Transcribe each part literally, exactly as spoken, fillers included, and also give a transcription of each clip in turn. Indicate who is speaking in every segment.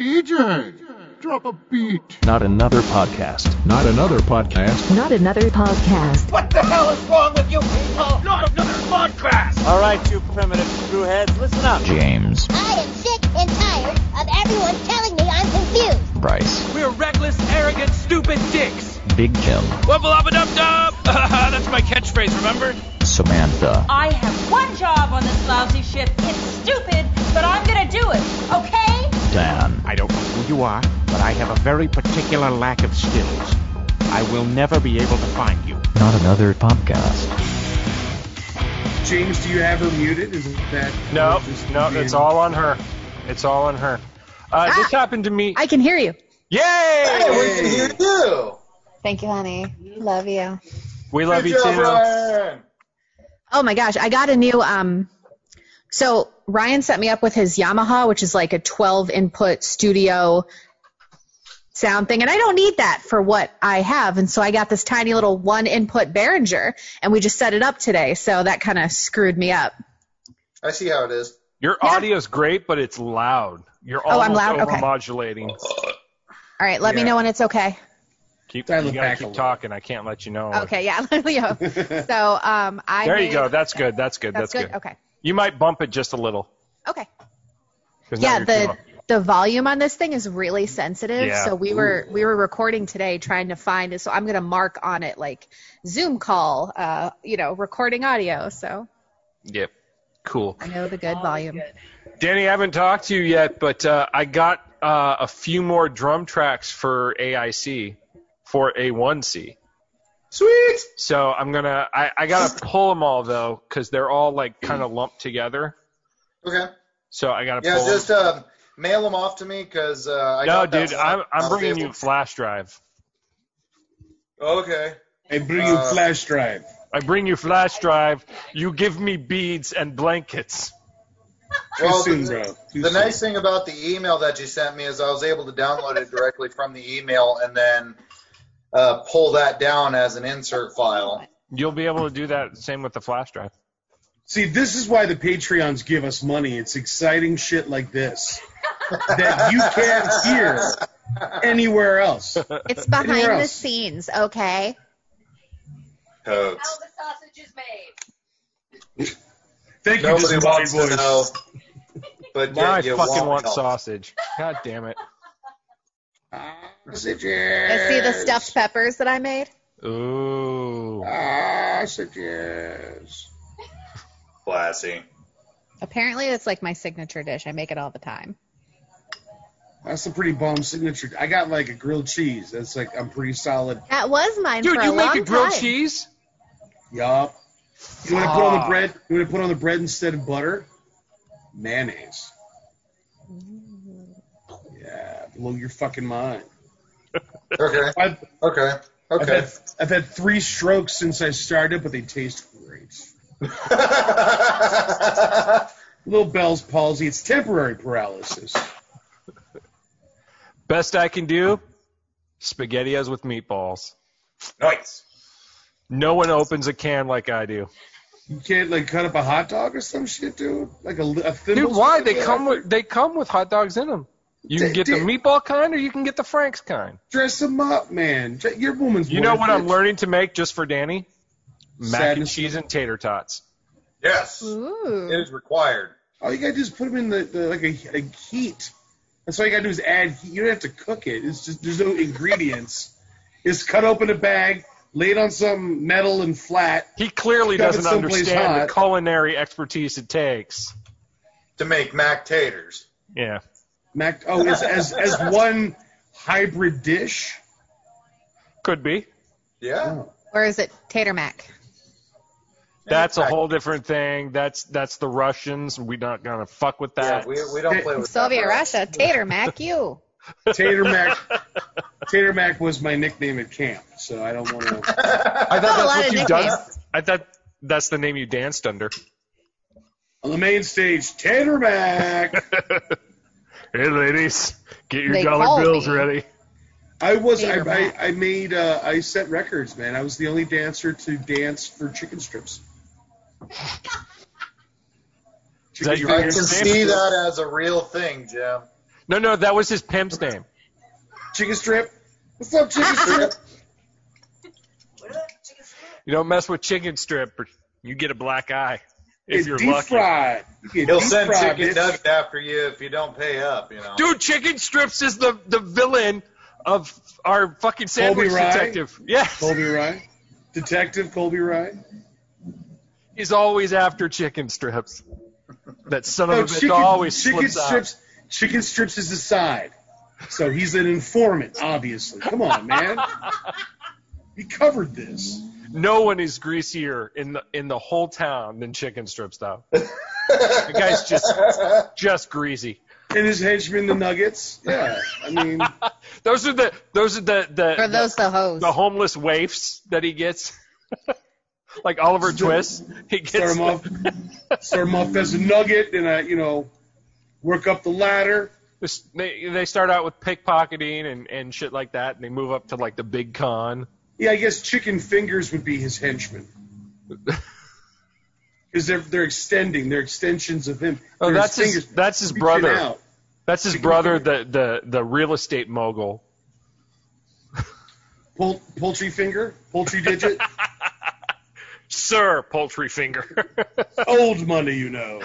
Speaker 1: D J, drop a beat.
Speaker 2: Not another podcast.
Speaker 1: Not another podcast.
Speaker 3: Not another podcast.
Speaker 4: What the hell is wrong with you people? Not another podcast.
Speaker 5: All right, you primitive screwheads, listen up.
Speaker 2: James.
Speaker 6: I am sick and tired of everyone telling me I'm confused.
Speaker 2: Bryce.
Speaker 7: We're reckless, arrogant, stupid dicks.
Speaker 2: Big Jim.
Speaker 7: Wubble up a dub dub. That's my catchphrase, remember?
Speaker 2: Samantha.
Speaker 8: I have one job on this lousy ship. It's stupid, but I'm gonna do it, okay?
Speaker 2: Dan.
Speaker 9: I don't know who you are, but I have a very particular lack of skills. I will never be able to find you.
Speaker 2: Not another podcast.
Speaker 10: James, do you have her muted? Is that
Speaker 11: no? No, it's all on her. It's all on her. Uh, ah, this happened to me.
Speaker 12: I can hear you.
Speaker 11: Yay!
Speaker 13: Hey, we can hear you.
Speaker 12: Thank you, honey. Love you.
Speaker 11: We love
Speaker 13: Good
Speaker 11: you
Speaker 13: job,
Speaker 11: too.
Speaker 13: Ryan.
Speaker 12: Oh my gosh, I got a new um. So Ryan set me up with his Yamaha, which is like a twelve input studio sound thing, and I don't need that for what I have, and so I got this tiny little one input Behringer, and we just set it up today, so that kind of screwed me up.
Speaker 13: I see how it is.
Speaker 11: Your
Speaker 12: yeah.
Speaker 11: audio's great, but it's loud. You're
Speaker 12: oh, I'm
Speaker 11: almost
Speaker 12: loud?
Speaker 11: over-modulating.
Speaker 12: Okay. All right, let
Speaker 11: yeah.
Speaker 12: me know when it's okay.
Speaker 11: Keep, you gotta keep talking. I can't let you know.
Speaker 12: Okay, yeah, Leo. So um, I.
Speaker 11: There
Speaker 12: made,
Speaker 11: you go. That's good. That's good.
Speaker 12: That's,
Speaker 11: That's
Speaker 12: good?
Speaker 11: good.
Speaker 12: Okay.
Speaker 11: You might bump it just a little.
Speaker 12: Okay.
Speaker 11: Yeah,
Speaker 12: the the volume on this thing is really sensitive.
Speaker 11: Yeah.
Speaker 12: So we were we were recording today trying to find it. So I'm gonna mark on it like Zoom call, uh, you know, recording audio. So.
Speaker 11: Yep. Cool.
Speaker 12: I know the good volume.
Speaker 11: Danny, I haven't talked to you yet, but uh, I got uh, a few more drum tracks for A I C for A one C.
Speaker 13: Sweet.
Speaker 11: So I'm gonna I, I gotta pull them all though because they're all like kind of lumped together.
Speaker 13: Okay.
Speaker 11: So I gotta
Speaker 13: yeah,
Speaker 11: pull
Speaker 13: just
Speaker 11: them.
Speaker 13: um, mail them off to me because uh, I
Speaker 11: no,
Speaker 13: got
Speaker 11: dude,
Speaker 13: that
Speaker 11: I'm
Speaker 13: one.
Speaker 11: I'm bringing you a flash drive.
Speaker 13: Okay.
Speaker 10: I bring you
Speaker 13: Uh,
Speaker 10: flash drive.
Speaker 11: I bring you flash drive. You give me beads and blankets.
Speaker 13: Well,
Speaker 10: Too soon,
Speaker 13: the,
Speaker 10: bro. Too
Speaker 13: the
Speaker 10: soon.
Speaker 13: nice thing about the email that you sent me is I was able to download it directly from the email and then uh, pull that down as an insert file.
Speaker 11: You'll be able to do that. Same with the flash drive.
Speaker 10: See, this is why the Patreons give us money. It's exciting shit like this that you can't hear anywhere else.
Speaker 12: It's behind
Speaker 10: Anywhere
Speaker 12: the
Speaker 10: else.
Speaker 12: scenes, okay?
Speaker 13: Toads.
Speaker 8: How the sausage is made.
Speaker 10: Thank you,
Speaker 13: Nobody
Speaker 10: Disembodied
Speaker 13: wants to
Speaker 10: Voice.
Speaker 13: know, but
Speaker 11: Now I
Speaker 13: yet you
Speaker 11: fucking want
Speaker 13: know.
Speaker 11: sausage. God damn it.
Speaker 10: Sausages.
Speaker 12: I see the stuffed peppers that I made.
Speaker 11: Ooh.
Speaker 10: Sausages.
Speaker 13: Classy.
Speaker 12: Apparently, it's like my signature dish. I make it all the time.
Speaker 10: That's a pretty bomb signature. I got like a grilled cheese. That's like, I'm pretty solid.
Speaker 12: That was mine
Speaker 11: Dude,
Speaker 12: for
Speaker 11: you
Speaker 12: a
Speaker 11: make
Speaker 12: long
Speaker 11: a grilled
Speaker 12: time.
Speaker 11: cheese?
Speaker 10: Yup. You want to put on the
Speaker 11: Fuck.
Speaker 10: bread? You want to put on the bread instead of butter? Mayonnaise. Yeah, blow your fucking mind.
Speaker 13: Okay.
Speaker 10: I've,
Speaker 13: Okay.
Speaker 10: I've,
Speaker 13: Okay.
Speaker 10: had, I've had three strokes since I started, but they taste great. Little Bell's palsy. It's temporary paralysis.
Speaker 11: Best I can do, SpaghettiOs with meatballs.
Speaker 13: Nice.
Speaker 11: No one opens a can like I do.
Speaker 10: You can't like cut up a hot dog or some shit, dude. Like a, a thimble.
Speaker 11: Dude, why? They come with they come with hot dogs in them. You can
Speaker 10: They-
Speaker 11: get the
Speaker 10: they-
Speaker 11: meatball kind or you can get the Frank's kind.
Speaker 10: Dress them up, man. Your woman's.
Speaker 11: You know
Speaker 10: worth
Speaker 11: what I'm
Speaker 10: it.
Speaker 11: learning to make just for Danny? Mac and
Speaker 10: Sadness.
Speaker 11: cheese and tater tots.
Speaker 13: Yes.
Speaker 12: Ooh.
Speaker 13: It is required.
Speaker 10: All you gotta do is put them in the, the like a, a heat. That's all you gotta do is add heat. You don't have to cook it. It's just there's no ingredients. It's cut open a bag, lay it on some metal and flat.
Speaker 11: He clearly
Speaker 10: Shove it
Speaker 11: doesn't
Speaker 10: someplace
Speaker 11: understand
Speaker 10: hot.
Speaker 11: the culinary expertise it takes.
Speaker 13: To make mac taters.
Speaker 11: Yeah.
Speaker 10: Mac. Oh, as as as one hybrid dish.
Speaker 11: Could be.
Speaker 13: Yeah.
Speaker 10: Oh.
Speaker 12: Or is it tater mac?
Speaker 11: That's a whole different thing. That's that's the Russians. We're not gonna fuck with
Speaker 13: Yeah,
Speaker 11: that.
Speaker 13: we, we don't play with
Speaker 12: Soviet
Speaker 13: that.
Speaker 12: Russia, tater mac, you.
Speaker 10: Tater Mac. Tater Mac was my nickname at camp, so I don't want to.
Speaker 11: I thought
Speaker 12: a
Speaker 11: that's
Speaker 12: lot
Speaker 11: what
Speaker 12: of
Speaker 11: you done.
Speaker 12: nicknames.
Speaker 11: I thought that's the name you danced under.
Speaker 10: On the main stage, Tater Mac.
Speaker 11: Hey ladies, get your
Speaker 12: They
Speaker 11: dollar
Speaker 12: call
Speaker 11: bills
Speaker 12: me.
Speaker 11: ready.
Speaker 10: I was I,
Speaker 12: Tater
Speaker 10: I,
Speaker 12: Mac.
Speaker 10: I made uh, I set records, man. I was the only dancer to dance for chicken strips.
Speaker 11: Is that your
Speaker 13: I can
Speaker 11: nickname?
Speaker 13: see that as a real thing, Jim.
Speaker 11: No, no, that was his pimp's name.
Speaker 10: Chicken Strip. What's up, Chicken Strip?
Speaker 11: You don't mess with Chicken Strip, or you get a black eye if
Speaker 10: It's
Speaker 11: you're
Speaker 10: deep
Speaker 11: lucky.
Speaker 10: fried. You get
Speaker 13: He'll
Speaker 10: deep
Speaker 13: send
Speaker 10: fried,
Speaker 13: chicken
Speaker 10: bitch.
Speaker 13: nuggets after you if you don't pay up, you know.
Speaker 11: Dude, Chicken Strips is the, the villain of our fucking sandwich
Speaker 10: Colby Rye?
Speaker 11: detective. Yes.
Speaker 10: Colby Rye. Detective Colby Rye.
Speaker 11: He's always after chicken strips. That son of
Speaker 10: No,
Speaker 11: a bitch
Speaker 10: chicken,
Speaker 11: always
Speaker 10: chicken
Speaker 11: slips
Speaker 10: strips.
Speaker 11: out.
Speaker 10: Chicken Strips is the side. So he's an informant, obviously. Come on, man. We covered this.
Speaker 11: No one is greasier in the in the whole town than Chicken Strips, though. The guy's just just greasy.
Speaker 10: And his henchmen, the Nuggets. Yeah, I mean,
Speaker 11: Those are the those are the the
Speaker 12: Are those the hoes?
Speaker 11: the homeless waifs that he gets. Like Oliver Twist, he
Speaker 10: start
Speaker 11: gets
Speaker 10: him off, start him off as a nugget, and I, you know, work up the ladder.
Speaker 11: This- They they start out with pickpocketing and, and shit like that, and they move up to like the big con.
Speaker 10: Yeah, I guess Chicken Fingers would be his henchmen. Because they're they're extending, they're extensions of him.
Speaker 11: Oh,
Speaker 10: They're
Speaker 11: that's his
Speaker 10: fingers
Speaker 11: that's his
Speaker 10: reaching
Speaker 11: brother.
Speaker 10: out.
Speaker 11: That's his
Speaker 10: Chicken
Speaker 11: brother,
Speaker 10: Finger.
Speaker 11: the, the the real estate mogul.
Speaker 10: Pol- poultry finger, poultry digit,
Speaker 11: Sir Poultry Finger.
Speaker 10: old money, you know.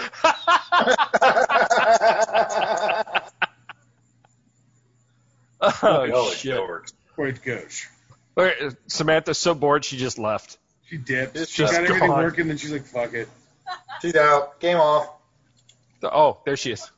Speaker 11: Oh shit!
Speaker 10: Where it goes.
Speaker 11: Wait, Samantha's so bored she just left.
Speaker 10: She dipped.
Speaker 13: It's
Speaker 10: She
Speaker 11: just
Speaker 10: got everything
Speaker 11: gone.
Speaker 10: working, then she's like, "Fuck it."
Speaker 13: She's out. Game off.
Speaker 11: Oh, there she is.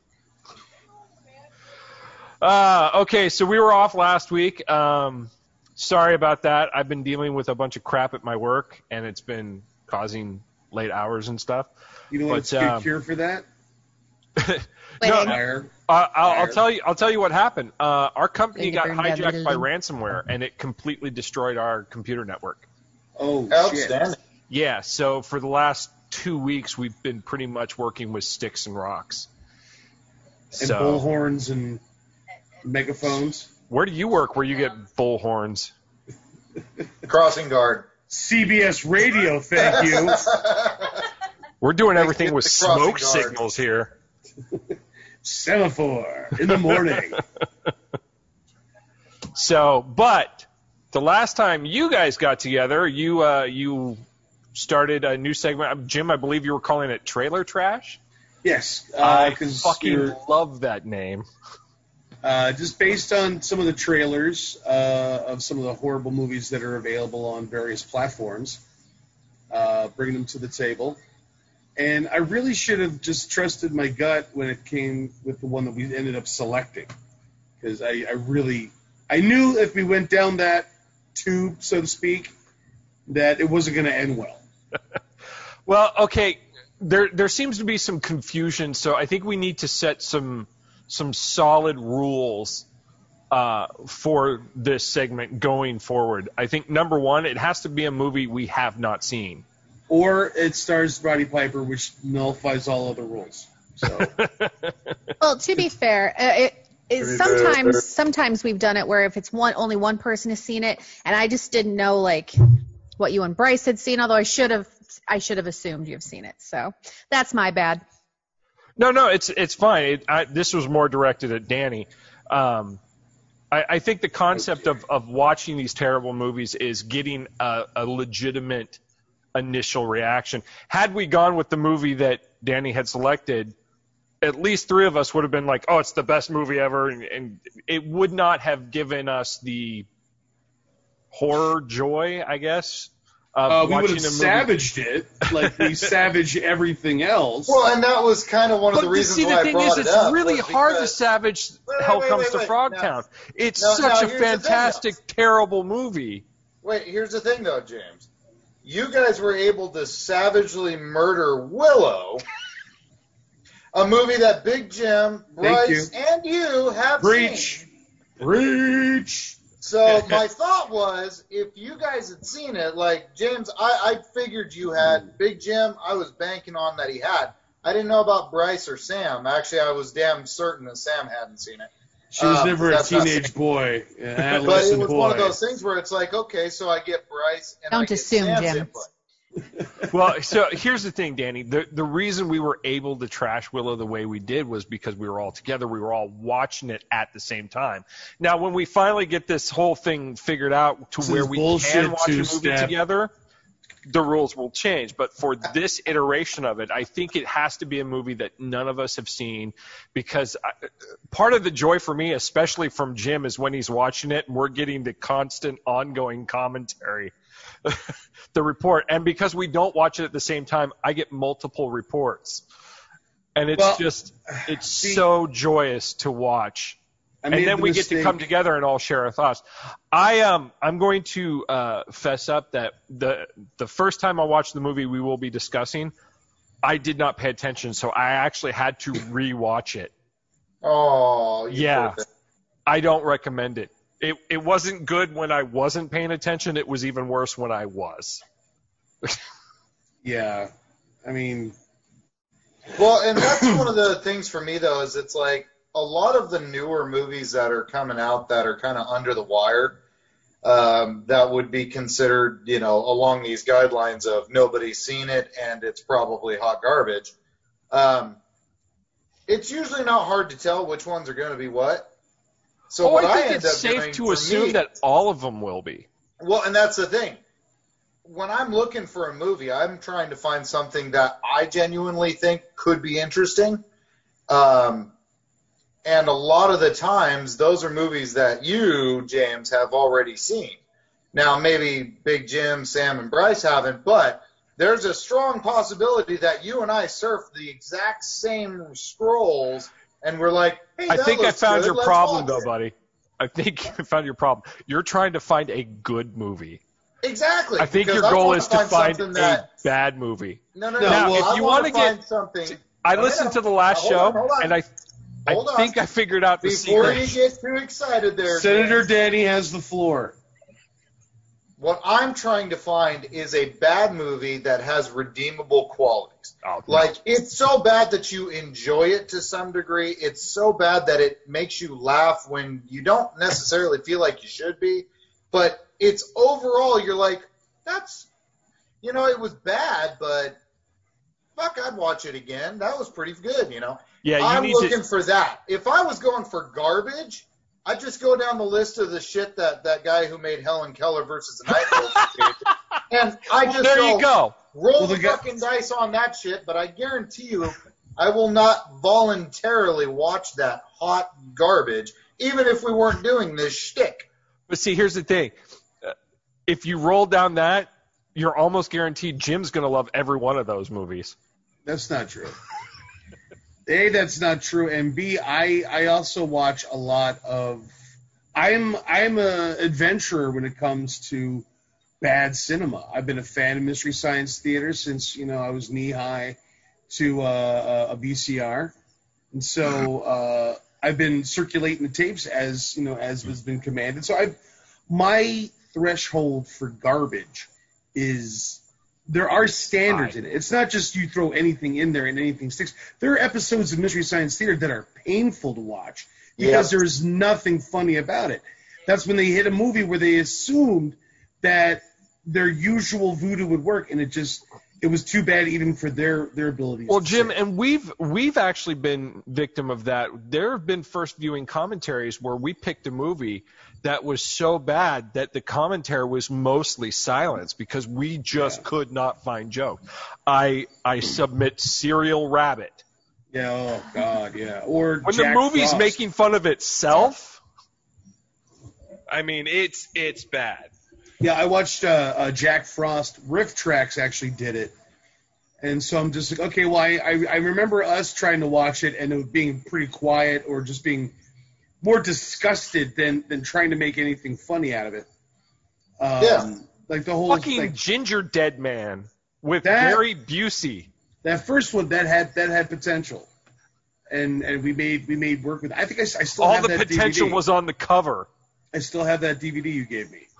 Speaker 11: Uh, okay, so we were off last week. Um, sorry about that. I've been dealing with a bunch of crap at my work, and it's been causing late hours and stuff.
Speaker 10: You know
Speaker 11: But,
Speaker 10: what's a good
Speaker 11: um,
Speaker 10: cure for that?
Speaker 11: No,
Speaker 10: Fire.
Speaker 11: Uh, I'll, I'll
Speaker 10: Fire.
Speaker 11: tell you. I'll tell you what happened. Uh, our company got
Speaker 12: Burn down the
Speaker 11: hijacked by
Speaker 12: building.
Speaker 11: ransomware, and it completely destroyed our computer network.
Speaker 10: Oh shit!
Speaker 13: Outstanding.
Speaker 11: Yeah. So for the last two weeks, we've been pretty much working with sticks and rocks.
Speaker 10: And
Speaker 11: So,
Speaker 10: bullhorns and megaphones.
Speaker 11: where do you work? Where you get bullhorns?
Speaker 13: Crossing guard.
Speaker 10: C B S Radio, thank you.
Speaker 11: We're doing everything with
Speaker 13: the crossing
Speaker 11: smoke
Speaker 13: guard.
Speaker 11: signals here.
Speaker 10: Semaphore in the morning.
Speaker 11: So, but the last time you guys got together, you uh, you started a new segment. Jim, I believe you were calling it Trailer Trash.
Speaker 10: Yes,
Speaker 11: I
Speaker 10: because
Speaker 11: fucking love that name.
Speaker 10: uh, just based on some of the trailers uh, of some of the horrible movies that are available on various platforms, uh, bringing them to the table. And I really should have just trusted my gut when it came with the one that we ended up selecting, because I, I really I knew if we went down that tube, so to speak, that it wasn't going to end well.
Speaker 11: Well, okay, there there seems to be some confusion, so I think we need to set some some solid rules uh, for this segment going forward. I think number one, it has to be a movie we have not seen.
Speaker 10: Or it stars Roddy Piper, which nullifies all other rules. So
Speaker 12: Well, to be fair, uh, it, it sometimes sometimes we've done it where if it's one only one person has seen it, and I just didn't know like what you and Bryce had seen, although I should have I should have assumed you've seen it. So that's my bad.
Speaker 11: No, no, it's it's fine. It, I, this was more directed at Danny. Um, I, I think the concept of, of watching these terrible movies is getting a, a legitimate initial reaction. Had we gone with the movie that Danny had selected, at least three of us would have been like, "Oh, it's the best movie ever," and, and it would not have given us the horror joy, I guess. Of
Speaker 10: uh, we
Speaker 11: watching
Speaker 10: would have
Speaker 11: a movie.
Speaker 10: savaged it like we savage everything else.
Speaker 13: Well, and that was kind of one of
Speaker 11: But
Speaker 13: the reasons
Speaker 11: see, the
Speaker 13: why
Speaker 11: thing
Speaker 13: I brought
Speaker 11: is,
Speaker 13: it
Speaker 11: it's
Speaker 13: up.
Speaker 11: really
Speaker 13: was
Speaker 11: hard to
Speaker 13: because-
Speaker 11: savage
Speaker 13: Wait,
Speaker 11: Hell
Speaker 13: wait,
Speaker 11: Comes
Speaker 13: wait,
Speaker 11: to
Speaker 13: wait.
Speaker 11: Frogtown. It's
Speaker 13: No,
Speaker 11: such
Speaker 13: no,
Speaker 11: a
Speaker 13: here's the thing,
Speaker 11: fantastic, terrible movie.
Speaker 13: Wait, here's the thing, though, James. You guys were able to savagely murder Willow, a movie that Big Jim, Bryce,
Speaker 10: you.
Speaker 13: and you have
Speaker 10: Breach.
Speaker 13: seen.
Speaker 10: Breach.
Speaker 13: So my thought was, if you guys had seen it, like James, I, I figured you had. Big Jim, I was banking on that he had. I didn't know about Bryce or Sam. Actually, I was damn certain that Sam hadn't seen it.
Speaker 10: She was
Speaker 13: Um,
Speaker 10: never a
Speaker 13: that's not
Speaker 10: teenage boy, an
Speaker 13: But it
Speaker 10: adolescent
Speaker 13: was
Speaker 10: boy.
Speaker 13: one of those things where it's like, okay, so I get Bryce and
Speaker 12: Don't
Speaker 13: I get
Speaker 12: assume,
Speaker 13: Sam's
Speaker 12: Jim.
Speaker 13: input.
Speaker 11: Well, so here's the thing, Danny. The the reason we were able to trash Willow the way we did was because we were all together. We were all watching it at the same time. Now, when we finally get this whole thing figured out to
Speaker 10: This
Speaker 11: where
Speaker 10: is
Speaker 11: we
Speaker 10: bullshit
Speaker 11: can watch a movie
Speaker 10: two-step.
Speaker 11: together, the rules will change. But for this iteration of it, I think it has to be a movie that none of us have seen, because I, part of the joy for me, especially from Jim, is when he's watching it and we're getting the constant ongoing commentary. The report, and because we don't watch it at the same time, I get multiple reports, and it's
Speaker 10: Well,
Speaker 11: just it's
Speaker 10: see,
Speaker 11: so joyous to watch.
Speaker 10: I
Speaker 11: And
Speaker 10: made
Speaker 11: then
Speaker 10: the
Speaker 11: we get to
Speaker 10: mistake-
Speaker 11: come together and all share our thoughts. I um I'm going to uh, fess up that the the first time I watched the movie we will be discussing, I did not pay attention, so I actually had to rewatch it.
Speaker 13: Oh, you
Speaker 11: Yeah,
Speaker 13: poor thing.
Speaker 11: I don't recommend it. It it wasn't good when I wasn't paying attention. It was even worse when I was.
Speaker 10: Yeah, I mean,
Speaker 13: Well, and that's one of the things for me, though, is it's like a lot of the newer movies that are coming out that are kind of under the wire, um, that would be considered, you know, along these guidelines of nobody's seen it and it's probably hot garbage. Um, it's usually not hard to tell which ones are going to be what. So
Speaker 11: oh,
Speaker 13: what
Speaker 11: I think
Speaker 13: end
Speaker 11: it's
Speaker 13: up
Speaker 11: safe
Speaker 13: doing
Speaker 11: to
Speaker 13: for
Speaker 11: assume
Speaker 13: me-
Speaker 11: that all of them will be.
Speaker 13: Well, and that's the thing. When I'm looking for a movie, I'm trying to find something that I genuinely think could be interesting. Um, and a lot of the times, those are movies that you, James, have already seen. Now, maybe Big Jim, Sam, and Bryce haven't, but there's a strong possibility that you and I surf the exact same scrolls, and we're like, hey,
Speaker 11: I
Speaker 13: that
Speaker 11: think I
Speaker 13: looks
Speaker 11: found
Speaker 13: good.
Speaker 11: your
Speaker 13: Let's
Speaker 11: problem,
Speaker 13: watch
Speaker 11: though,
Speaker 13: it.
Speaker 11: buddy. I think I found your problem. You're trying to find a good movie.
Speaker 13: Exactly.
Speaker 11: I think
Speaker 13: because
Speaker 11: your
Speaker 13: I
Speaker 11: goal
Speaker 13: wanna
Speaker 11: is to find
Speaker 13: something
Speaker 11: a
Speaker 13: that,
Speaker 11: bad movie.
Speaker 13: No, no,
Speaker 10: No,
Speaker 13: no.
Speaker 11: Now,
Speaker 10: well,
Speaker 11: if
Speaker 13: I
Speaker 11: you
Speaker 13: want
Speaker 11: want
Speaker 13: to
Speaker 11: to
Speaker 13: find
Speaker 11: get,
Speaker 13: something.
Speaker 11: I
Speaker 13: No,
Speaker 11: listened
Speaker 13: no,
Speaker 11: to the last
Speaker 13: hold
Speaker 11: show,
Speaker 13: on, hold on.
Speaker 11: and I, I
Speaker 13: Hold on.
Speaker 11: think I figured out the
Speaker 13: Before
Speaker 11: secret.
Speaker 13: you get too excited there,
Speaker 10: Senator
Speaker 13: James,
Speaker 10: Danny has the floor.
Speaker 13: what I'm trying to find is a bad movie that has redeemable qualities.
Speaker 11: Oh, no.
Speaker 13: Like, it's so bad that you enjoy it to some degree. It's so bad that it makes you laugh when you don't necessarily feel like you should be. But it's overall, you're like, that's, you know, it was bad, but fuck, I'd watch it again. That was pretty good, you know.
Speaker 11: Yeah, you
Speaker 13: I'm
Speaker 11: need
Speaker 13: looking
Speaker 11: to.
Speaker 13: for that. If I was going for garbage, I'd just go down the list of the shit that that guy who made Helen Keller versus the Night Wolves did. And I
Speaker 11: Well,
Speaker 13: just
Speaker 11: there
Speaker 13: go,
Speaker 11: you go.
Speaker 13: roll
Speaker 10: Well,
Speaker 13: the
Speaker 10: the guy-
Speaker 13: fucking dice on that shit, but I guarantee you I will not voluntarily watch that hot garbage, even if we weren't doing this shtick.
Speaker 11: But see, here's the thing. Uh, If you roll down that, you're almost guaranteed Jim's going to love every one of those movies.
Speaker 10: That's not true. A, that's not true, and B, I I also watch a lot of. I'm I'm a adventurer when it comes to bad cinema. I've been a fan of Mystery Science Theater since you know I was knee high to uh, a V C R, and so uh, I've been circulating the tapes as you know as has been commanded. So I, my threshold for garbage is. There are standards in it. It's not just you throw anything in there and anything sticks. There are episodes of Mystery Science Theater that are painful to watch because
Speaker 13: Yeah.
Speaker 10: there's nothing funny about it. That's when they hit a movie where they assumed that their usual voodoo would work, and it just it was too bad even for their their abilities.
Speaker 11: Well,
Speaker 10: to
Speaker 11: Jim,
Speaker 10: say.
Speaker 11: and we've we've actually been victim of that. There have been first viewing commentaries where we picked a movie that was so bad that the commentary was mostly silence because we just
Speaker 10: Yeah.
Speaker 11: could not find jokes. I I submit Serial Rabbit.
Speaker 10: yeah, oh god, yeah. Or
Speaker 11: When
Speaker 10: Jack
Speaker 11: the movie's
Speaker 10: Frost.
Speaker 11: making fun of itself, I mean, it's it's bad.
Speaker 10: Yeah, I watched uh, uh, Jack Frost. Riff Tracks actually did it. And so I'm just like, okay, well, I, I, I remember us trying to watch it and it being pretty quiet or just being more disgusted than, than trying to make anything funny out of it. Um,
Speaker 13: Yeah.
Speaker 10: Like the whole
Speaker 11: Fucking
Speaker 10: like,
Speaker 11: Ginger Dead Man with
Speaker 10: That-
Speaker 11: Gary Busey.
Speaker 10: that first one that had that had potential, and and we made we made work with. I think I, s- I still
Speaker 11: All
Speaker 10: have
Speaker 11: the
Speaker 10: that
Speaker 11: potential
Speaker 10: D V D.
Speaker 11: was on the cover.
Speaker 10: I still have that D V D you gave me.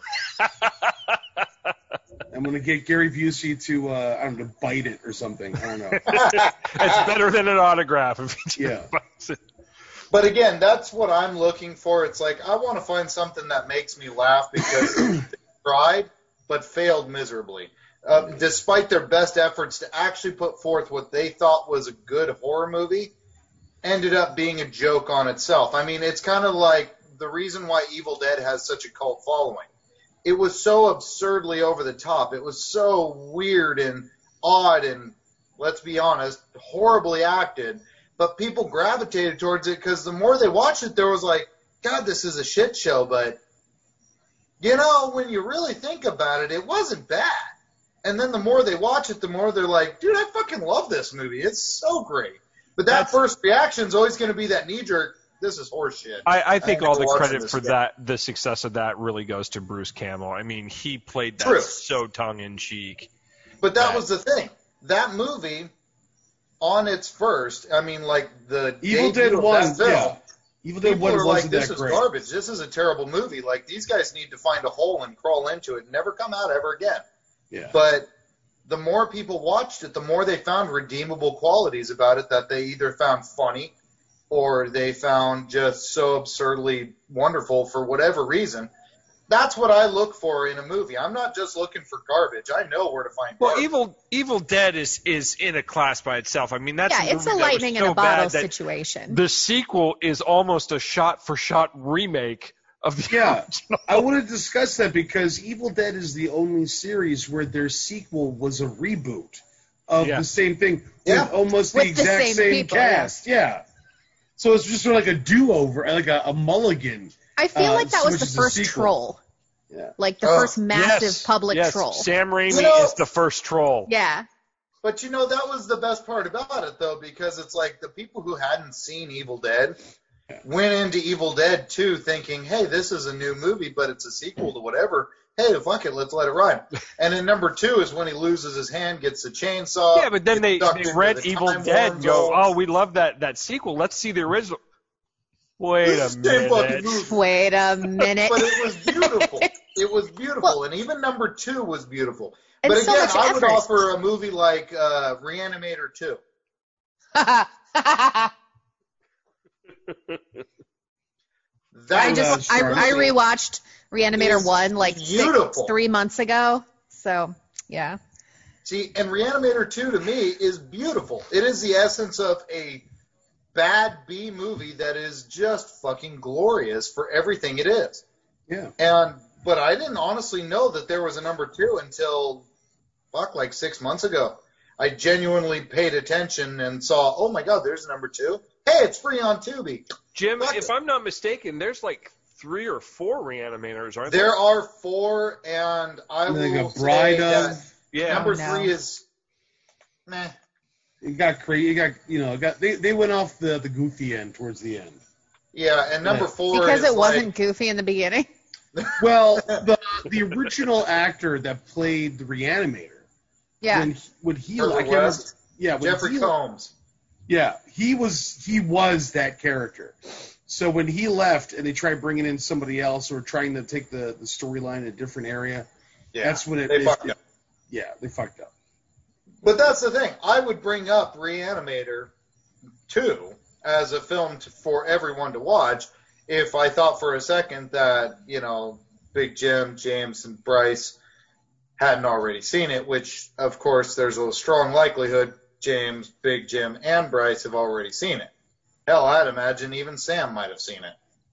Speaker 10: I'm gonna get Gary Busey to uh, I don't know bite it or something. I don't know.
Speaker 11: It's better than an autograph if he
Speaker 10: Yeah.
Speaker 11: buys it.
Speaker 13: But again, that's what I'm looking for. It's like I want to find something that makes me laugh because they tried but failed miserably. uh, despite their best efforts to actually put forth what they thought was a good horror movie, ended up being a joke on itself. I mean, it's kind of like the reason why Evil Dead has such a cult following. It was so absurdly over the top. It was so weird and odd and, let's be honest, horribly acted. But people gravitated towards it because the more they watched it, there was like, God, this is a shit show. But, you know, when you really think about it, it wasn't bad. And then the more they watch it, the more they're like, dude, I fucking love this movie. It's so great. But that That's, first reaction is always going to be that knee-jerk, this is horse shit.
Speaker 11: I, I think
Speaker 13: I
Speaker 11: all the credit for
Speaker 13: game.
Speaker 11: that, the success of that really goes to Bruce Campbell. I mean, he played that
Speaker 13: True.
Speaker 11: so tongue-in-cheek.
Speaker 13: But that, that was the thing. That movie, on its first, I mean, like the
Speaker 10: Evil Dead
Speaker 13: debut of
Speaker 10: one,
Speaker 13: that film,
Speaker 10: yeah. Evil Dead
Speaker 13: people
Speaker 10: one
Speaker 13: are
Speaker 10: wasn't
Speaker 13: like, this
Speaker 10: that
Speaker 13: is
Speaker 10: great.
Speaker 13: garbage. This is a terrible movie. Like, these guys need to find a hole and crawl into it and never come out ever again.
Speaker 10: Yeah.
Speaker 13: But the more people watched it, the more they found redeemable qualities about it that they either found funny or they found just so absurdly wonderful for whatever reason. That's what I look for in a movie. I'm not just looking for garbage. I know where to find
Speaker 11: Well,
Speaker 13: garbage.
Speaker 11: Evil Evil Dead is, is in a class by itself. I mean, that's
Speaker 12: Yeah,
Speaker 11: a
Speaker 12: it's
Speaker 11: movie
Speaker 12: a
Speaker 11: that was
Speaker 12: lightning in
Speaker 11: so
Speaker 12: a bottle
Speaker 11: bad that
Speaker 12: situation.
Speaker 11: The sequel is almost a shot-for-shot remake of the
Speaker 10: Yeah,
Speaker 11: original.
Speaker 10: I want to discuss that because Evil Dead is the only series where their sequel was a reboot of
Speaker 11: Yeah.
Speaker 10: the same thing
Speaker 13: Yeah.
Speaker 10: with almost
Speaker 12: With
Speaker 10: the
Speaker 12: the
Speaker 10: exact
Speaker 12: same
Speaker 10: same,
Speaker 12: people,
Speaker 10: cast. Yeah. So it's just sort of like a do-over, like a, a mulligan.
Speaker 12: I feel
Speaker 10: uh,
Speaker 12: like that was the
Speaker 10: switches to
Speaker 12: first
Speaker 10: sequel.
Speaker 12: troll.
Speaker 10: Yeah.
Speaker 12: Like the
Speaker 13: Oh,
Speaker 12: first massive
Speaker 11: Yes,
Speaker 12: public
Speaker 11: yes.
Speaker 12: troll.
Speaker 11: Sam Raimi
Speaker 13: You know-
Speaker 11: is the first troll.
Speaker 12: Yeah.
Speaker 13: But, you know, that was the best part about it, though, because it's like the people who hadn't seen Evil Dead went into Evil Dead two thinking, hey, this is a new movie, but it's a sequel to whatever. Hey, fuck it, let's let it ride. And then number two is when he loses his hand, gets a chainsaw.
Speaker 11: Yeah, but then they,
Speaker 13: gets sucked
Speaker 11: they
Speaker 13: into
Speaker 11: read
Speaker 13: the
Speaker 11: Evil
Speaker 13: Time
Speaker 11: Dead
Speaker 13: Worm
Speaker 11: and go,
Speaker 13: zone.
Speaker 11: oh, we love that, that sequel. Let's see the original. Wait
Speaker 13: This
Speaker 11: a
Speaker 13: is the same fucking
Speaker 11: minute.
Speaker 13: movie.
Speaker 12: Wait a minute.
Speaker 13: But it was beautiful. It was beautiful, and even number two was beautiful.
Speaker 12: And
Speaker 13: But
Speaker 12: so
Speaker 13: again,
Speaker 12: much
Speaker 13: I would
Speaker 12: effort.
Speaker 13: offer a movie like uh, Reanimator two. That
Speaker 12: I
Speaker 13: was
Speaker 12: just
Speaker 10: Uh,
Speaker 12: I,
Speaker 10: sure.
Speaker 12: I rewatched Reanimator
Speaker 13: It's
Speaker 12: one like six,
Speaker 13: beautiful.
Speaker 12: three months ago. So yeah.
Speaker 13: See, and Reanimator two to me is beautiful. It is the essence of a bad B movie that is just fucking glorious for everything it is.
Speaker 10: Yeah.
Speaker 13: And but I didn't honestly know that there was a number two until fuck like six months ago. I genuinely paid attention and saw, oh my god, there's a number two. Hey, it's free on Tubi.
Speaker 11: Jim,
Speaker 13: Fuck
Speaker 11: if
Speaker 13: it.
Speaker 11: I'm not mistaken, there's like three or four Reanimators, aren't there?
Speaker 13: There are four, and I
Speaker 10: And they
Speaker 13: will
Speaker 10: got Bride
Speaker 13: say that
Speaker 10: of.
Speaker 11: Yeah.
Speaker 13: number
Speaker 12: Oh, no.
Speaker 13: three is meh.
Speaker 10: It got crazy. It got you know. It got they they went off the the goofy end towards the end.
Speaker 13: Yeah, and number
Speaker 10: Yeah.
Speaker 13: four
Speaker 12: Because
Speaker 13: is
Speaker 12: it wasn't
Speaker 13: like,
Speaker 12: goofy in the beginning.
Speaker 10: Well, the the original actor that played the Reanimator.
Speaker 12: Yeah.
Speaker 10: When he, when he
Speaker 13: Herbert
Speaker 10: I can't remember.
Speaker 13: West,
Speaker 10: Yeah. When
Speaker 13: Jeffrey
Speaker 10: he,
Speaker 13: Combs.
Speaker 10: Yeah, he was he was that character. So when he left and they tried bringing in somebody else or trying to take the, the storyline in a different area,
Speaker 13: Yeah,
Speaker 10: that's when it,
Speaker 13: they
Speaker 10: it-
Speaker 13: fucked up.
Speaker 10: Yeah, they fucked up.
Speaker 13: But that's the thing. I would bring up Reanimator two as a film to, for everyone to watch if I thought for a second that, you know, Big Jim, James, and Bryce hadn't already seen it, which, of course, there's a strong likelihood James, Big Jim, and Bryce have already seen it. Hell, I'd imagine even Sam might have seen it.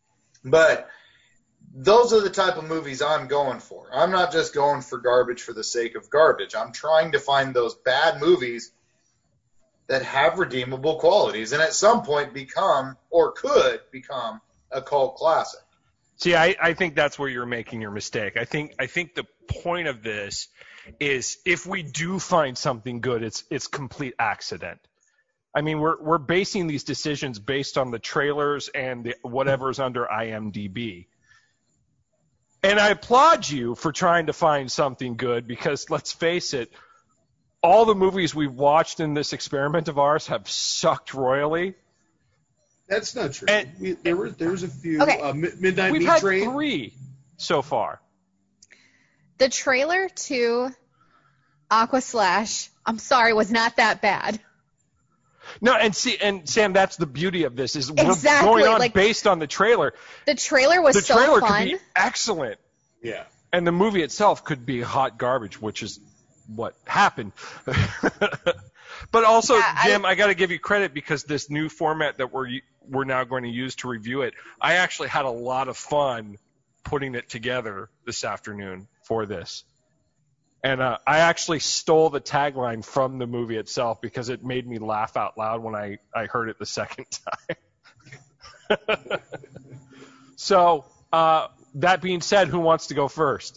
Speaker 13: But those are the type of movies I'm going for. I'm not just going for garbage for the sake of garbage. I'm trying to find those bad movies that have redeemable qualities and at some point become, or could become, a cult classic.
Speaker 11: See, I, I think that's where you're making your mistake. I think I think the point of this is if we do find something good, it's it's complete accident. I mean, we're we're basing these decisions based on the trailers and the, whatever's under I M D B. And I applaud you for trying to find something good because let's face it, all the movies we've watched in this experiment of ours have sucked royally.
Speaker 10: That's not true.
Speaker 11: And-
Speaker 10: we, there was there was a few.
Speaker 12: Okay.
Speaker 10: Uh, Mi- Midnight
Speaker 11: We've
Speaker 10: Meat
Speaker 11: had
Speaker 10: Train.
Speaker 11: three so far.
Speaker 12: The trailer to Aqua Slash, I'm sorry, was not that bad.
Speaker 11: No, and see, and Sam, that's the beauty of this is
Speaker 12: Exactly,
Speaker 11: we're going on
Speaker 12: like-
Speaker 11: based on the trailer.
Speaker 12: The trailer was
Speaker 11: The
Speaker 12: so
Speaker 11: trailer
Speaker 12: fun.
Speaker 11: could be excellent,
Speaker 10: Yeah.
Speaker 11: and the movie itself could be hot garbage, which is what happened. But also,
Speaker 12: Yeah, I-
Speaker 11: Jim, I, got to give you credit because this new format that we're we're now going to use to review it, I actually had a lot of fun putting it together this afternoon for this. And uh, I actually stole the tagline from the movie itself because it made me laugh out loud when I, I heard it the second time. So, uh, that being said, who wants to go first?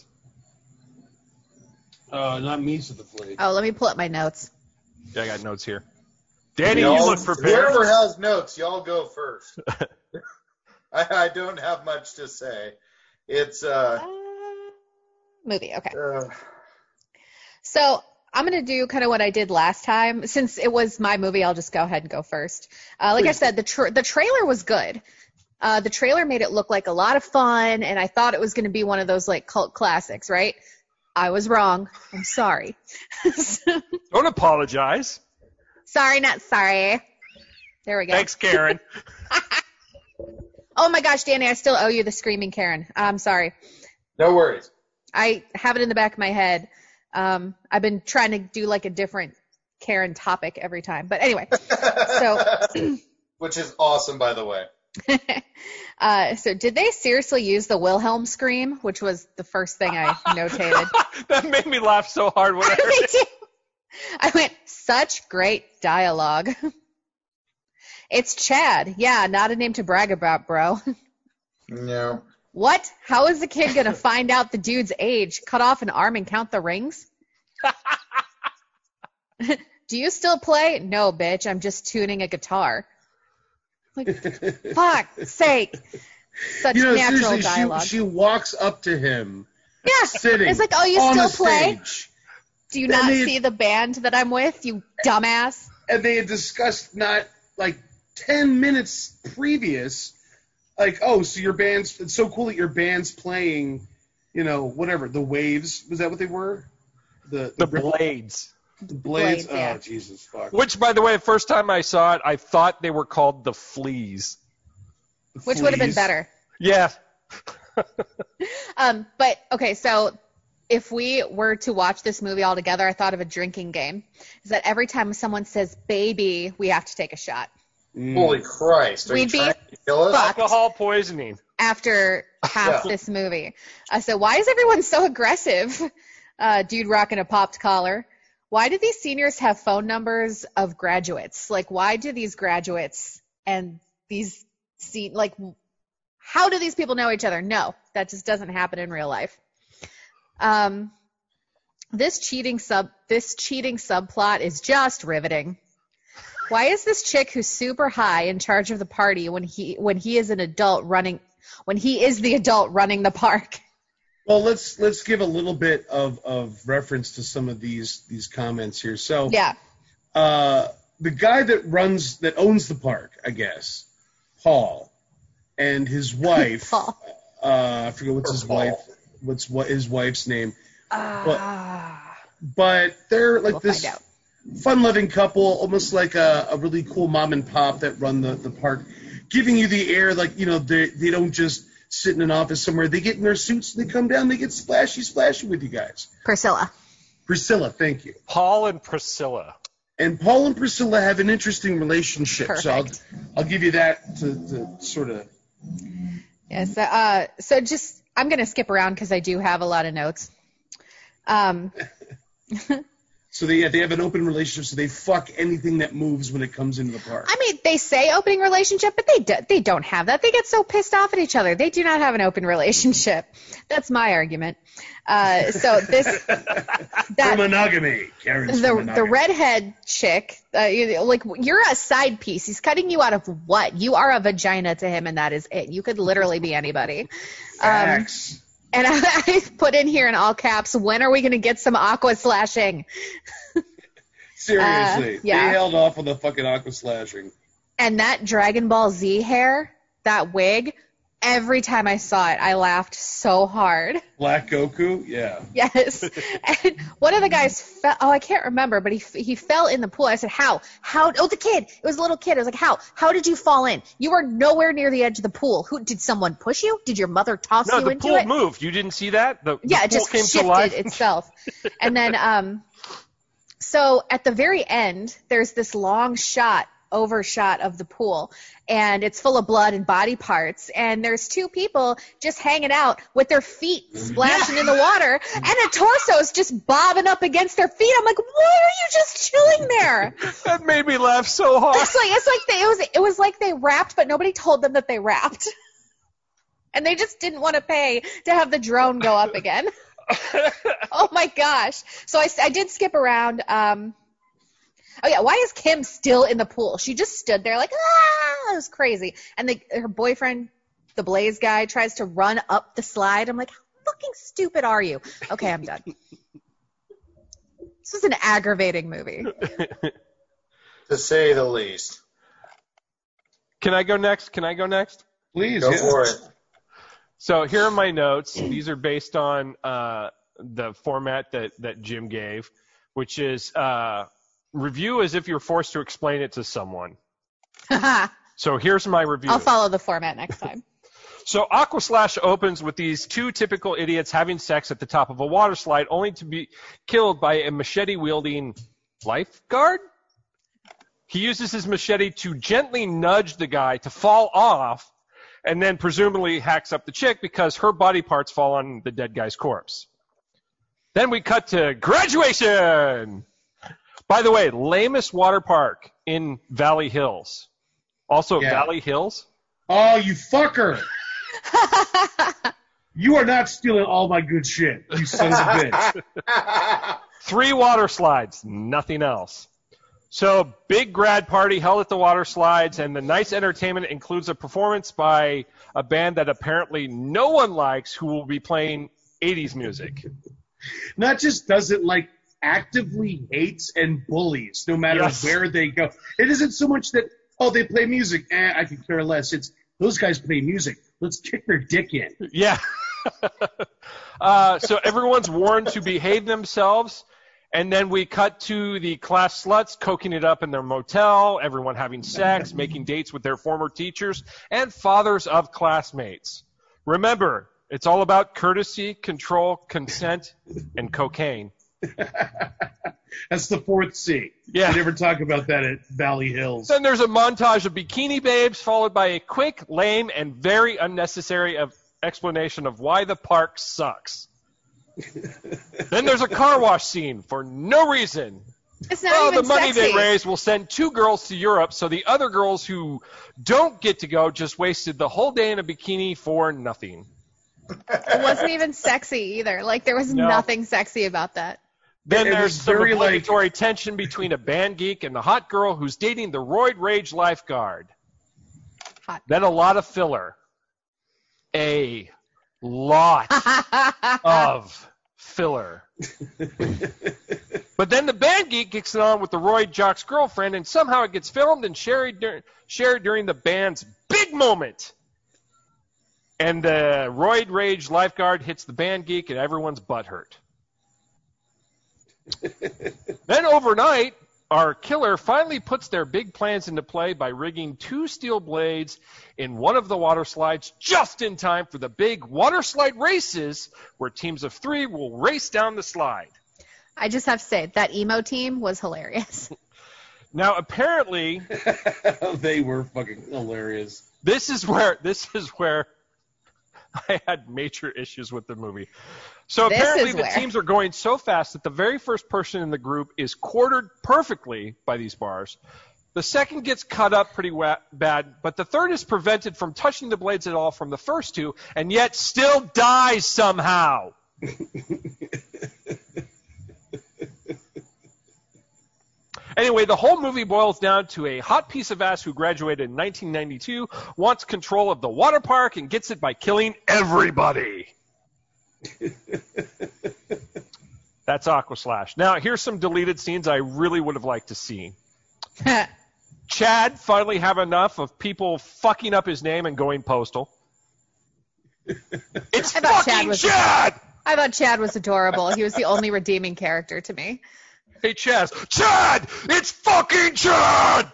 Speaker 10: Uh, not me, said the flake.
Speaker 12: Oh, let me pull up my notes.
Speaker 11: Yeah, I got notes here. Danny,
Speaker 13: Y'all-
Speaker 11: you look prepared.
Speaker 13: Whoever has notes, y'all go first. I, I don't have much to say. It's uh,
Speaker 12: Uh, movie, okay.
Speaker 13: uh
Speaker 12: So I'm going to do kind of what I did last time. Since it was my movie, I'll just go ahead and go first. Uh, like I said, the tra- the trailer was good. Uh, the trailer made it look like a lot of fun, and I thought it was going to be one of those like cult classics, right? I was wrong. I'm sorry.
Speaker 11: Don't apologize.
Speaker 12: Sorry, not sorry. There we go.
Speaker 11: Thanks, Karen.
Speaker 12: Oh my gosh, Danny, I still owe you the Screaming Karen. I'm sorry.
Speaker 13: no worries.
Speaker 12: I have it in the back of my head. Um, I've been trying to do like a different Karen topic every time. But anyway, so
Speaker 13: Which is awesome, by the way.
Speaker 12: uh, so did they seriously use the Wilhelm scream, which was the first thing I notated?
Speaker 11: That made me laugh so hard when I heard
Speaker 12: Me
Speaker 11: it.
Speaker 12: too. I went, such great dialogue. It's Chad. Yeah, not a name to brag about, bro.
Speaker 13: No.
Speaker 12: What? How is the kid going to find out the dude's age, cut off an arm, and count the rings? Do you still play? No, bitch. I'm just tuning a guitar. Like, fuck's sake. Such
Speaker 10: You know,
Speaker 12: natural
Speaker 10: seriously,
Speaker 12: dialogue.
Speaker 10: she, she walks up to him,
Speaker 12: yeah.
Speaker 10: sitting
Speaker 12: It's like, oh, you
Speaker 10: on
Speaker 12: still
Speaker 10: the
Speaker 12: play?
Speaker 10: stage,
Speaker 12: Do you
Speaker 10: Then
Speaker 12: not
Speaker 10: they-
Speaker 12: see the band that I'm with, you dumbass?
Speaker 10: and they had discussed not like ten minutes previous, like, oh, so your band's, it's so cool that your band's playing, you know, whatever, the Waves, was that what they were? The
Speaker 11: The Blades.
Speaker 10: The Blades,
Speaker 12: Blades, yeah.
Speaker 10: oh, Jesus, fuck.
Speaker 11: Which, by the way, the first time I saw it, I thought they were called the Fleas.
Speaker 12: Which would have been
Speaker 10: Fleas.
Speaker 12: better.
Speaker 11: Yeah.
Speaker 12: Um, but, okay, so if we were to watch this movie all together, I thought of a drinking game. Is that every time someone says baby, we have to take a shot.
Speaker 10: Mm.
Speaker 13: Holy Christ. Are
Speaker 12: We'd
Speaker 13: you
Speaker 12: be
Speaker 13: trying to kill us?
Speaker 12: fucked.
Speaker 11: Alcohol poisoning.
Speaker 12: After half
Speaker 13: Yeah.
Speaker 12: this movie. Uh, so why is everyone so aggressive? Uh, dude rocking a popped collar. Why do these seniors have phone numbers of graduates? Like, why do these graduates and these, se- like, how do these people know each other? No, that just doesn't happen in real life. Um, this cheating sub, this cheating subplot is just riveting. Why is this chick who's super high in charge of the party when he when he is an adult running when he is the adult running the park?
Speaker 10: Well, let's let's give a little bit of, of reference to some of these these comments here. So,
Speaker 12: Yeah.
Speaker 10: uh, the guy that runs that owns the park, I guess, Paul, and his wife.
Speaker 12: Paul.
Speaker 10: Uh, I forget what's his
Speaker 13: Paul.
Speaker 10: wife. What's what his wife's name?
Speaker 12: Ah,
Speaker 10: But they're like
Speaker 12: we'll
Speaker 10: this
Speaker 12: find out.
Speaker 10: fun-loving couple, almost like a, a really cool mom and pop that run the, the park, giving you the air like, you know, they they don't just sit in an office somewhere. They get in their suits, they come down, they get splashy, splashy with you guys.
Speaker 12: Priscilla.
Speaker 10: Priscilla, thank you.
Speaker 11: Paul and Priscilla.
Speaker 10: And Paul and Priscilla have an interesting relationship, so I'll,
Speaker 12: Perfect.
Speaker 10: I'll give you that to, to sort of.
Speaker 12: Yes. Uh, so just I'm gonna skip around because I do have a lot of notes. Um.
Speaker 10: So they yeah, they have an open relationship, so they fuck anything that moves when it comes into the park.
Speaker 12: I mean, they say opening relationship, but they do, they don't have that. They get so pissed off at each other. They do not have an open relationship. That's my argument. Uh, so this
Speaker 10: For
Speaker 12: that
Speaker 10: monogamy, Karen's
Speaker 12: the
Speaker 10: for
Speaker 12: the
Speaker 10: monogamy.
Speaker 12: redhead chick, uh, you, like you're a side piece. He's cutting you out of what? You are a vagina to him, and that is it. You could literally be anybody. Um,
Speaker 10: Facts.
Speaker 12: and I, I put in here in all caps, when are we going to get some aqua slashing?
Speaker 10: Seriously,
Speaker 12: uh, yeah.
Speaker 10: they held off on the fucking aqua slashing.
Speaker 12: And that Dragon Ball Z hair, that wig, every time I saw it, I laughed so hard.
Speaker 10: Black Goku, yeah.
Speaker 12: Yes. And one of the guys fell. Oh, I can't remember, but he he fell in the pool. I said, "How? How? Oh, the kid. It was a little kid. I was like, "How? How did you fall in? You were nowhere near the edge of the pool. Who did someone push you? Did your mother toss
Speaker 11: no,
Speaker 12: you
Speaker 11: the
Speaker 12: into
Speaker 11: pool
Speaker 12: it?"
Speaker 11: moved. You didn't see that? The,
Speaker 12: yeah,
Speaker 11: the
Speaker 12: it
Speaker 11: pool
Speaker 12: just
Speaker 11: came to
Speaker 12: shifted
Speaker 11: life.
Speaker 12: itself. And then, um, so at the very end, there's this long shot. Overshot of the pool, and it's full of blood and body parts, and there's two people just hanging out with their feet splashing yeah. in the water, and a torso's just bobbing up against their feet. I'm like, why are you just chilling there?
Speaker 11: That made me laugh so hard.
Speaker 12: It's like it's like they, it was it was like they rapped, but nobody told them that they rapped, and they just didn't want to pay to have the drone go up again. Oh my gosh! So I, I did skip around. Um, Oh yeah, why is Kim still in the pool? She just stood there like, ah, it was crazy. And the, her boyfriend, the Blaze guy, tries to run up the slide. I'm like, how fucking stupid are you? Okay, I'm done. This was an aggravating movie.
Speaker 13: To say the least.
Speaker 11: Can I go next? Can I go next?
Speaker 10: Please.
Speaker 13: Go
Speaker 10: yeah.
Speaker 13: for it.
Speaker 11: So here are my notes. These are based on uh, the format that, that Jim gave, which is uh, review as if you're forced to explain it to someone. So here's my review.
Speaker 12: I'll follow the format next time.
Speaker 11: So Aqua Slash opens with these two typical idiots having sex at the top of a water slide, only to be killed by a machete-wielding lifeguard. He uses his machete to gently nudge the guy to fall off, and then presumably hacks up the chick because her body parts fall on the dead guy's corpse. Then we cut to graduation. By the way, lamest water park in Valley Hills. Also,
Speaker 10: Yeah.
Speaker 11: Valley Hills.
Speaker 10: Oh, you fucker! You are not stealing all my good shit, you sons of bitch.
Speaker 11: Three water slides, nothing else. So, big grad party held at the water slides, and the night's entertainment includes a performance by a band that apparently no one likes, who will be playing eighties music.
Speaker 10: Not just does it like actively hates and bullies no matter
Speaker 11: Yes.
Speaker 10: where they go. It isn't so much that, oh, they play music, eh, I could care less. It's those guys play music. Let's kick their dick in.
Speaker 11: Yeah. uh, so everyone's warned to behave themselves, and then we cut to the class sluts coking it up in their motel, everyone having sex, making dates with their former teachers, and fathers of classmates. Remember, it's all about courtesy, control, consent, and cocaine.
Speaker 10: That's the fourth C.
Speaker 11: Yeah.
Speaker 10: We never talk about that at Valley Hills.
Speaker 11: Then there's a montage of bikini babes, followed by a quick, lame, and very unnecessary of explanation of why the park sucks. Then there's a car wash scene for no reason.
Speaker 12: It's not
Speaker 11: Oh,
Speaker 12: even
Speaker 11: the money
Speaker 12: sexy.
Speaker 11: they raised will send two girls to Europe, so the other girls who don't get to go just wasted the whole day in a bikini for nothing.
Speaker 12: It wasn't even sexy either. Like, there was
Speaker 11: No.
Speaker 12: nothing sexy about that.
Speaker 11: Then
Speaker 10: It
Speaker 11: there's
Speaker 10: was
Speaker 11: some
Speaker 10: very, like-
Speaker 11: obligatory tension between a band geek and the hot girl who's dating the roid rage lifeguard.
Speaker 12: Hot.
Speaker 11: Then a lot of filler. A lot of filler. But then the band geek gets it on with the roid jock's girlfriend, and somehow it gets filmed and shared, dur- shared during the band's big moment. And the roid rage lifeguard hits the band geek, and everyone's butthurt. Then overnight, our killer finally puts their big plans into play by rigging two steel blades in one of the water slides just in time for the big water slide races where teams of three will race down the slide.
Speaker 12: I just have to say, that emo team was hilarious.
Speaker 11: Now, apparently,
Speaker 10: They were fucking hilarious.
Speaker 11: this is where this is where I had major issues with the movie. So
Speaker 12: This
Speaker 11: apparently
Speaker 12: is
Speaker 11: the
Speaker 12: where.
Speaker 11: teams are going so fast that the very first person in the group is quartered perfectly by these bars. The second gets cut up pretty wa- bad, but the third is prevented from touching the blades at all from the first two, and yet still dies somehow. Anyway, the whole movie boils down to a hot piece of ass who graduated in nineteen ninety-two, wants control of the water park, and gets it by killing everybody. That's Aqua Slash. Now, here's some deleted scenes I really would have liked to see. Chad finally have enough of people fucking up his name and going postal. It's
Speaker 12: I thought
Speaker 11: fucking
Speaker 12: Chad was-
Speaker 11: Chad!
Speaker 12: I thought Chad was adorable. He was the only redeeming character to me.
Speaker 11: Hey, Chaz. Chad! It's fucking Chad!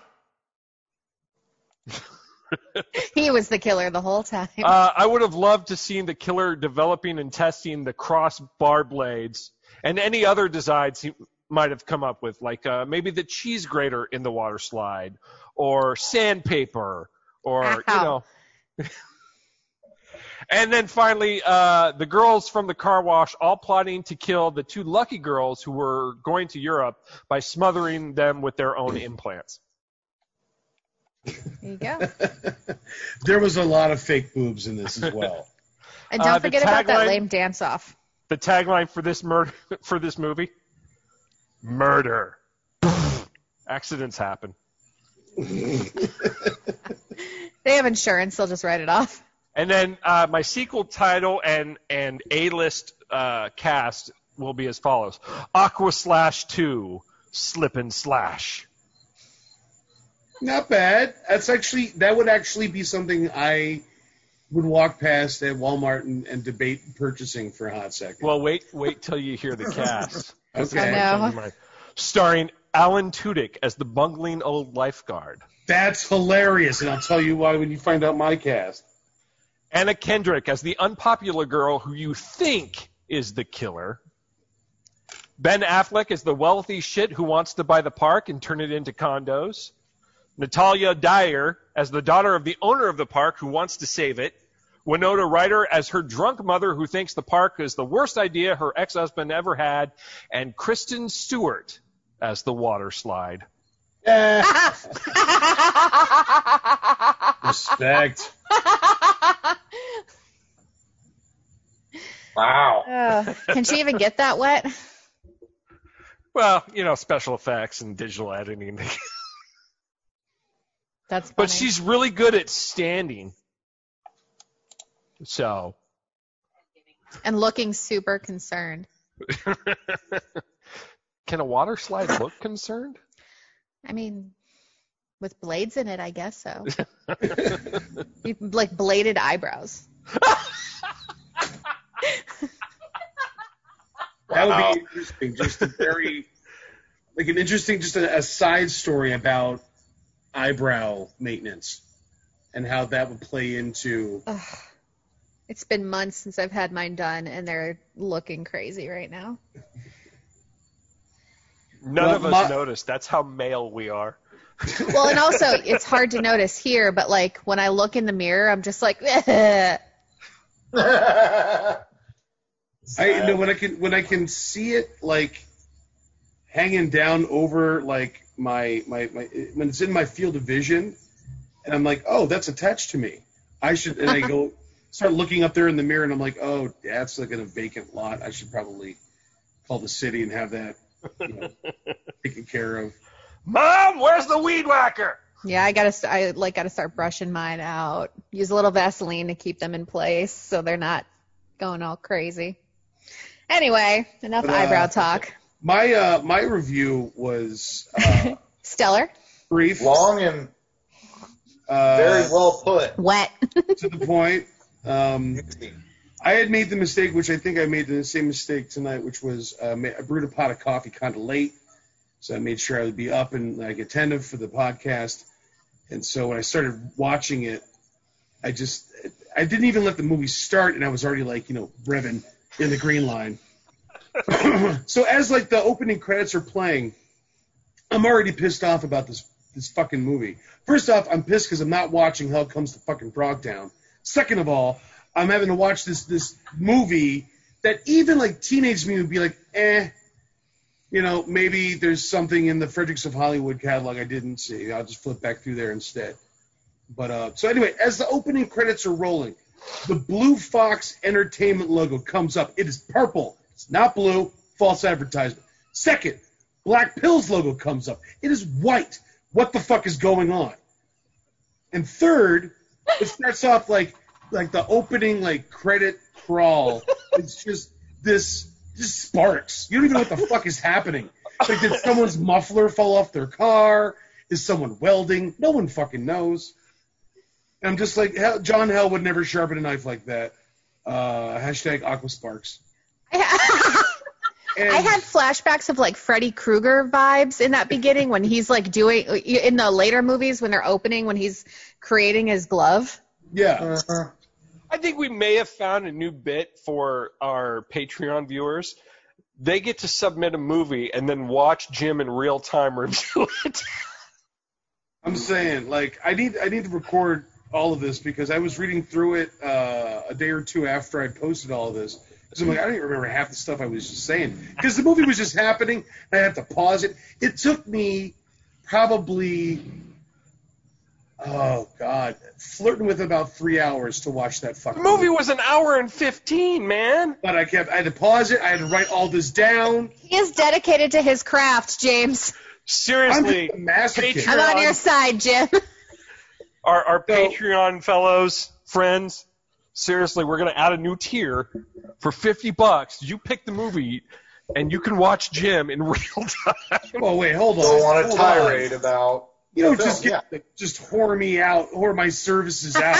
Speaker 12: He was the killer the whole time.
Speaker 11: Uh, I would have loved to seen the killer developing and testing the crossbar blades and any other designs he might have come up with, like uh, maybe the cheese grater in the water slide, or sandpaper, or,
Speaker 12: Ow.
Speaker 11: you know. And then finally, uh, the girls from the car wash all plotting to kill the two lucky girls who were going to Europe by smothering them with their own implants.
Speaker 12: There you go.
Speaker 10: There was a lot of fake boobs in this as well.
Speaker 12: And don't
Speaker 11: Uh, the
Speaker 12: forget about that
Speaker 11: tagline-
Speaker 12: lame dance-off.
Speaker 11: The tagline for this murder for this movie: murder. Accidents happen.
Speaker 12: They have insurance. They'll just write it off.
Speaker 11: And then uh, my sequel title and and A-list uh, cast will be as follows: Aqua Slash two, Slip and Slash.
Speaker 10: Not bad. That's actually that would actually be something I would walk past at Walmart and, and debate purchasing for a hot second.
Speaker 11: Well, wait wait till you hear the cast.
Speaker 10: Okay.
Speaker 12: I know.
Speaker 11: Starring Alan Tudyk as the bungling old lifeguard,
Speaker 10: That's hilarious, and I'll tell you why when you find out my cast.
Speaker 11: Anna Kendrick as the unpopular girl who you think is the killer, Ben Affleck as the wealthy shit who wants to buy the park and turn it into condos, Natalia Dyer as the daughter of the owner of the park who wants to save it, Winona Ryder as her drunk mother who thinks the park is the worst idea her ex-husband ever had, and Kristen Stewart as the water slide.
Speaker 10: Eh. Respect.
Speaker 13: Wow.
Speaker 12: Uh, can she even get that wet?
Speaker 11: Well, you know, special effects and digital editing.
Speaker 12: That's funny.
Speaker 11: But she's really good at standing. So.
Speaker 12: And looking super concerned.
Speaker 11: Can a water slide look concerned?
Speaker 12: I mean, with blades in it, I guess so. You- like bladed eyebrows.
Speaker 10: That would be interesting. Just a very, like an interesting, just a, a side story about eyebrow maintenance and how that would play into.
Speaker 12: Ugh. It's been months since I've had mine done, and they're looking crazy right now.
Speaker 11: None
Speaker 10: Well,
Speaker 11: of us
Speaker 10: my-
Speaker 11: noticed. That's how male we are.
Speaker 12: Well, and also, it's hard to notice here, but like when I look in the mirror, I'm just like, eh.
Speaker 10: I you know when I can when I can see it like hanging down over like my my, my when it's in my field of vision, and I'm like, oh, that's attached to me. I should, and I go start looking up there in the mirror, and I'm like, oh, that's like in a vacant lot. I should probably call the city and have that, you know, taken care of.
Speaker 11: Mom, where's the weed whacker?
Speaker 12: Yeah, I gotta, st- I like gotta start brushing mine out. Use a little Vaseline to keep them in place so they're not going all crazy. Anyway, enough
Speaker 10: But, uh,
Speaker 12: eyebrow talk.
Speaker 10: My uh, my review was uh,
Speaker 12: Stellar.
Speaker 10: brief,
Speaker 13: Long and
Speaker 10: uh,
Speaker 13: very well put.
Speaker 12: Wet.
Speaker 10: to the point. Um, I had made the mistake, which I think I made the same mistake tonight, which was uh, ma- I brewed a pot of coffee kind of late, so I made sure I would be up and like attentive for the podcast. And so when I started watching it, I just I didn't even let the movie start, and I was already like, you know, revving in the green line. So as like the opening credits are playing, I'm already pissed off about this this fucking movie. First off, I'm pissed because I'm not watching Hell Comes to Fucking Frogtown. Second of all, I'm having to watch this this movie that even like teenage me would be like, eh, you know, maybe there's something in the Fredericks of Hollywood catalog I didn't see. I'll just flip back through there instead. But uh, so anyway, as the opening credits are rolling, the Blue Fox Entertainment logo comes up. It is purple. It's not blue. False advertisement. Second, Black Pills logo comes up. It is white. What the fuck is going on? And third, it starts off like like the opening like credit crawl. It's just this just sparks. You don't even know what the fuck is happening. Like, did someone's muffler fall off their car? Is someone welding? No one fucking knows. And I'm just like, hell, John Hell would never sharpen a knife like that. Uh, hashtag Aquasparks.
Speaker 12: I had flashbacks of like Freddy Krueger vibes in that beginning when he's like doing in the later movies when they're opening when he's creating his glove.
Speaker 10: Yeah.
Speaker 13: Uh-huh.
Speaker 11: I think we may have found a new bit for our Patreon viewers. They get to submit a movie and then watch Jim in real time review it.
Speaker 10: I'm saying, like, I need I need to record all of this because I was reading through it uh, a day or two after I posted all of this. Because I'm like, I don't even remember half the stuff I was just saying. Because the movie was just happening, and I had to pause it. It took me probably, oh, God, flirting with about three hours to watch that fucking
Speaker 11: The movie was an hour and fifteen, man.
Speaker 10: But I kept, I had to pause it. I had to write all this down.
Speaker 12: He is dedicated to his craft, James.
Speaker 11: Seriously,
Speaker 10: I'm, Patreon,
Speaker 12: I'm on your side, Jim.
Speaker 11: Our, our
Speaker 10: So,
Speaker 11: Patreon fellows, friends, seriously, we're going to add a new tier for fifty bucks. You pick the movie, and you can watch Jim in real time.
Speaker 10: Oh, wait, hold on.
Speaker 13: Don't want
Speaker 10: hold
Speaker 13: to tirade
Speaker 10: on.
Speaker 13: about.
Speaker 10: You don't
Speaker 13: the
Speaker 10: just
Speaker 13: film,
Speaker 10: get
Speaker 13: yeah.
Speaker 10: just whore me out, whore my services out.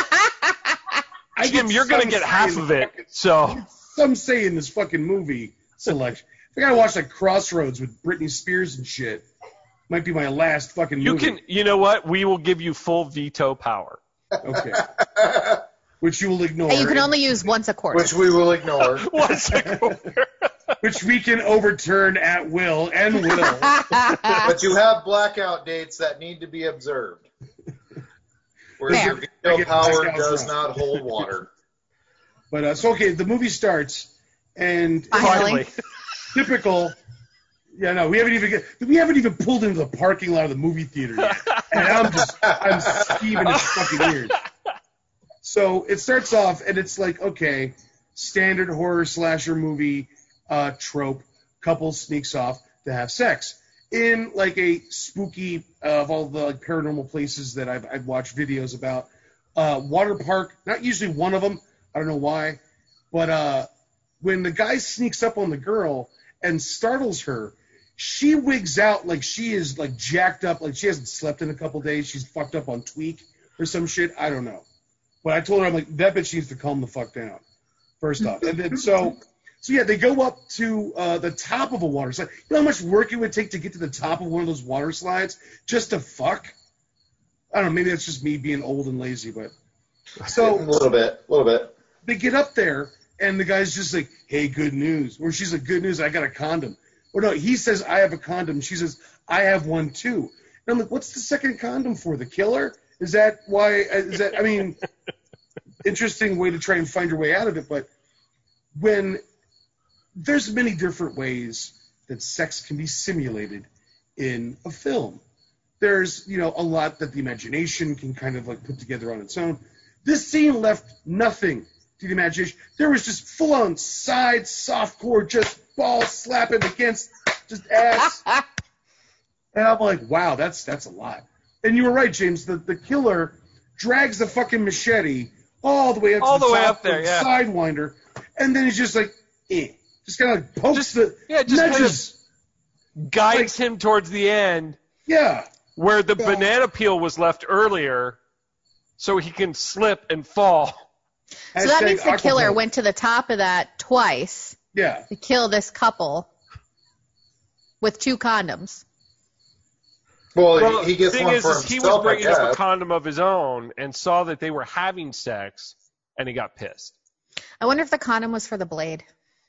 Speaker 10: I
Speaker 11: Jim,
Speaker 10: get
Speaker 11: you're going to
Speaker 10: some
Speaker 11: get half
Speaker 10: say in
Speaker 11: of
Speaker 10: the
Speaker 11: it.
Speaker 10: fucking-
Speaker 11: So
Speaker 10: Some say in this fucking movie selection. I gotta watch like Crossroads with Britney Spears and shit. Might be my last fucking
Speaker 11: you
Speaker 10: movie.
Speaker 11: can, you know what? We will give you full veto power.
Speaker 10: Okay. Which you will ignore.
Speaker 12: And you can only use once a quarter.
Speaker 13: Which we will ignore.
Speaker 11: One second.
Speaker 10: which we can overturn at will and will.
Speaker 13: But you have blackout dates that need to be observed. Whereas
Speaker 12: Fair.
Speaker 13: your
Speaker 10: I
Speaker 13: veto
Speaker 10: get
Speaker 13: power
Speaker 10: blackouts
Speaker 13: does
Speaker 10: wrong.
Speaker 13: not hold water.
Speaker 10: But uh, so okay, the movie starts, and
Speaker 12: Finally.
Speaker 10: typical. Yeah, no, we haven't even get, we haven't even pulled into the parking lot of the movie theater yet, and I'm just I'm skeeving his fucking ears. So it starts off, and it's like, okay, standard horror slasher movie uh, trope. Couple sneaks off to have sex in like a spooky uh, of all the like paranormal places that I've, I've watched videos about. Uh, water park, not usually one of them. I don't know why, but uh, when the guy sneaks up on the girl and startles her, she wigs out like she is like jacked up, like she hasn't slept in a couple days. She's fucked up on tweak or some shit. I don't know. But I told her, I'm like, that bitch needs to calm the fuck down. First off, and then so, so yeah, they go up to uh, the top of a water slide. You know how much work it would take to get to the top of one of those water slides just to fuck? I don't know. Maybe that's just me being old and lazy, but so
Speaker 13: A little bit, a little bit.
Speaker 10: they get up there, and the guy's just like, hey, good news. Or she's like, good news, I got a condom. Or no, he says, I have a condom. She says, I have one too. And I'm like, what's the second condom for? The killer? Is that why? Is that, I mean, interesting way to try and find your way out of it. But when there's many different ways that sex can be simulated in a film. There's, you know, a lot that the imagination can kind of like put together on its own. This scene left nothing to the imagination. There was just full-on side softcore, just ball slapping against just ass. And I'm like, wow, that's that's a lot. And you were right, James. The the killer drags the fucking machete all the way up
Speaker 11: All
Speaker 10: to the,
Speaker 11: the way
Speaker 10: top
Speaker 11: up there,
Speaker 10: of the
Speaker 11: yeah.
Speaker 10: sidewinder, and then he's just like, eh. Just kind of like pokes
Speaker 11: Just-
Speaker 10: the
Speaker 11: yeah, just kind of-
Speaker 10: nudges.
Speaker 11: Guides him towards the end
Speaker 10: Yeah.
Speaker 11: where the
Speaker 10: Yeah.
Speaker 11: banana peel was left earlier so he can slip and fall.
Speaker 12: So that
Speaker 10: Hashtag
Speaker 12: means the killer
Speaker 10: Aquaboat.
Speaker 12: went to the top of that twice
Speaker 10: Yeah.
Speaker 12: to kill this couple with two condoms.
Speaker 13: Well,
Speaker 11: Well,
Speaker 13: he gets
Speaker 11: the thing
Speaker 13: one
Speaker 11: is,
Speaker 13: for
Speaker 11: is he was
Speaker 13: himself, I
Speaker 11: bringing up a
Speaker 13: guess.
Speaker 11: condom of his own and saw that they were having sex, and he got pissed.
Speaker 12: I wonder if the condom was for the blade.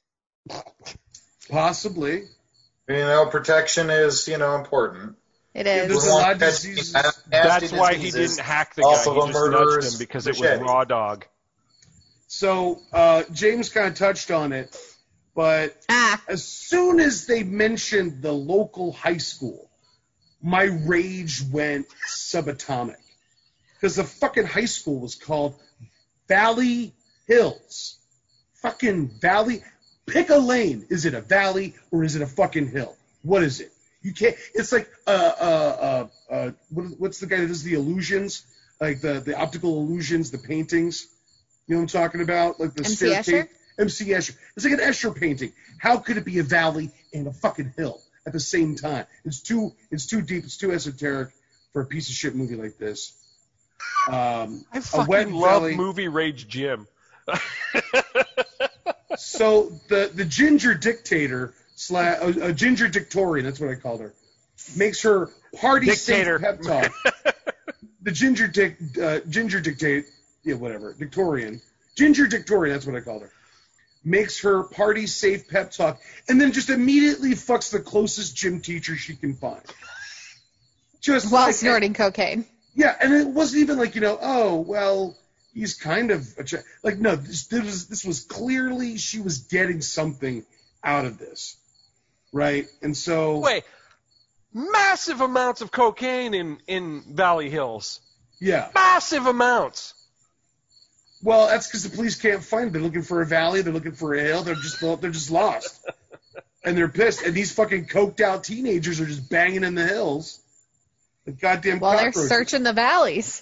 Speaker 10: Possibly.
Speaker 13: You know, protection is, you know, important.
Speaker 12: It
Speaker 10: Yeah,
Speaker 12: is.
Speaker 10: there's a
Speaker 13: Wouldn't
Speaker 10: lot
Speaker 13: want
Speaker 10: of
Speaker 13: to catch
Speaker 10: diseases.
Speaker 13: nasty
Speaker 11: That's why he
Speaker 13: diseases
Speaker 11: didn't hack the
Speaker 13: off
Speaker 11: guy.
Speaker 13: of
Speaker 11: He
Speaker 13: a
Speaker 11: just nudged
Speaker 13: murderer's
Speaker 11: him because it was
Speaker 13: machete.
Speaker 11: raw dog.
Speaker 10: So uh, James kind of touched on it, but
Speaker 12: Ah,
Speaker 10: as soon as they mentioned the local high school, my rage went subatomic. Because the fucking high school was called Valley Hills. Fucking Valley. Pick a lane. Is it a valley or is it a fucking hill? What is it? You can't. It's like uh uh uh, uh what, what's the guy that does the illusions? Like the the optical illusions, the paintings. You know what I'm talking about? Like the
Speaker 12: M C
Speaker 10: staircase.
Speaker 12: Escher?
Speaker 10: M C Escher. It's like an Escher painting. How could it be a valley and a fucking hill at the same time? It's too it's too deep. It's too esoteric for a piece of shit movie like this. Um,
Speaker 11: I
Speaker 10: a wet
Speaker 11: fucking love
Speaker 10: valley.
Speaker 11: movie rage Jim.
Speaker 10: So the the ginger dictator slash a, a ginger dictorian, that's what I called her, makes her party
Speaker 11: Dictator.
Speaker 10: safe pep talk. The ginger dic uh, ginger dictate yeah whatever dictorian ginger dictorian, that's what I called her, makes her party safe pep talk, and then just immediately fucks the closest gym teacher she can find. Just
Speaker 12: While
Speaker 10: like,
Speaker 12: snorting cocaine.
Speaker 10: Yeah, and it wasn't even like, you know, oh, well, he's kind of attra-. like no, this, this was this was clearly she was getting something out of this, right? And so
Speaker 11: Wait, massive amounts of cocaine in in Valley Hills.
Speaker 10: Yeah,
Speaker 11: massive amounts.
Speaker 10: Well, that's because the police can't find it. They're looking for a valley. They're looking for a hill. They're just they're just lost, and they're pissed. And these fucking coked out teenagers are just banging in the hills. The goddamn
Speaker 12: While they're
Speaker 10: cockroaches.
Speaker 12: searching the valleys.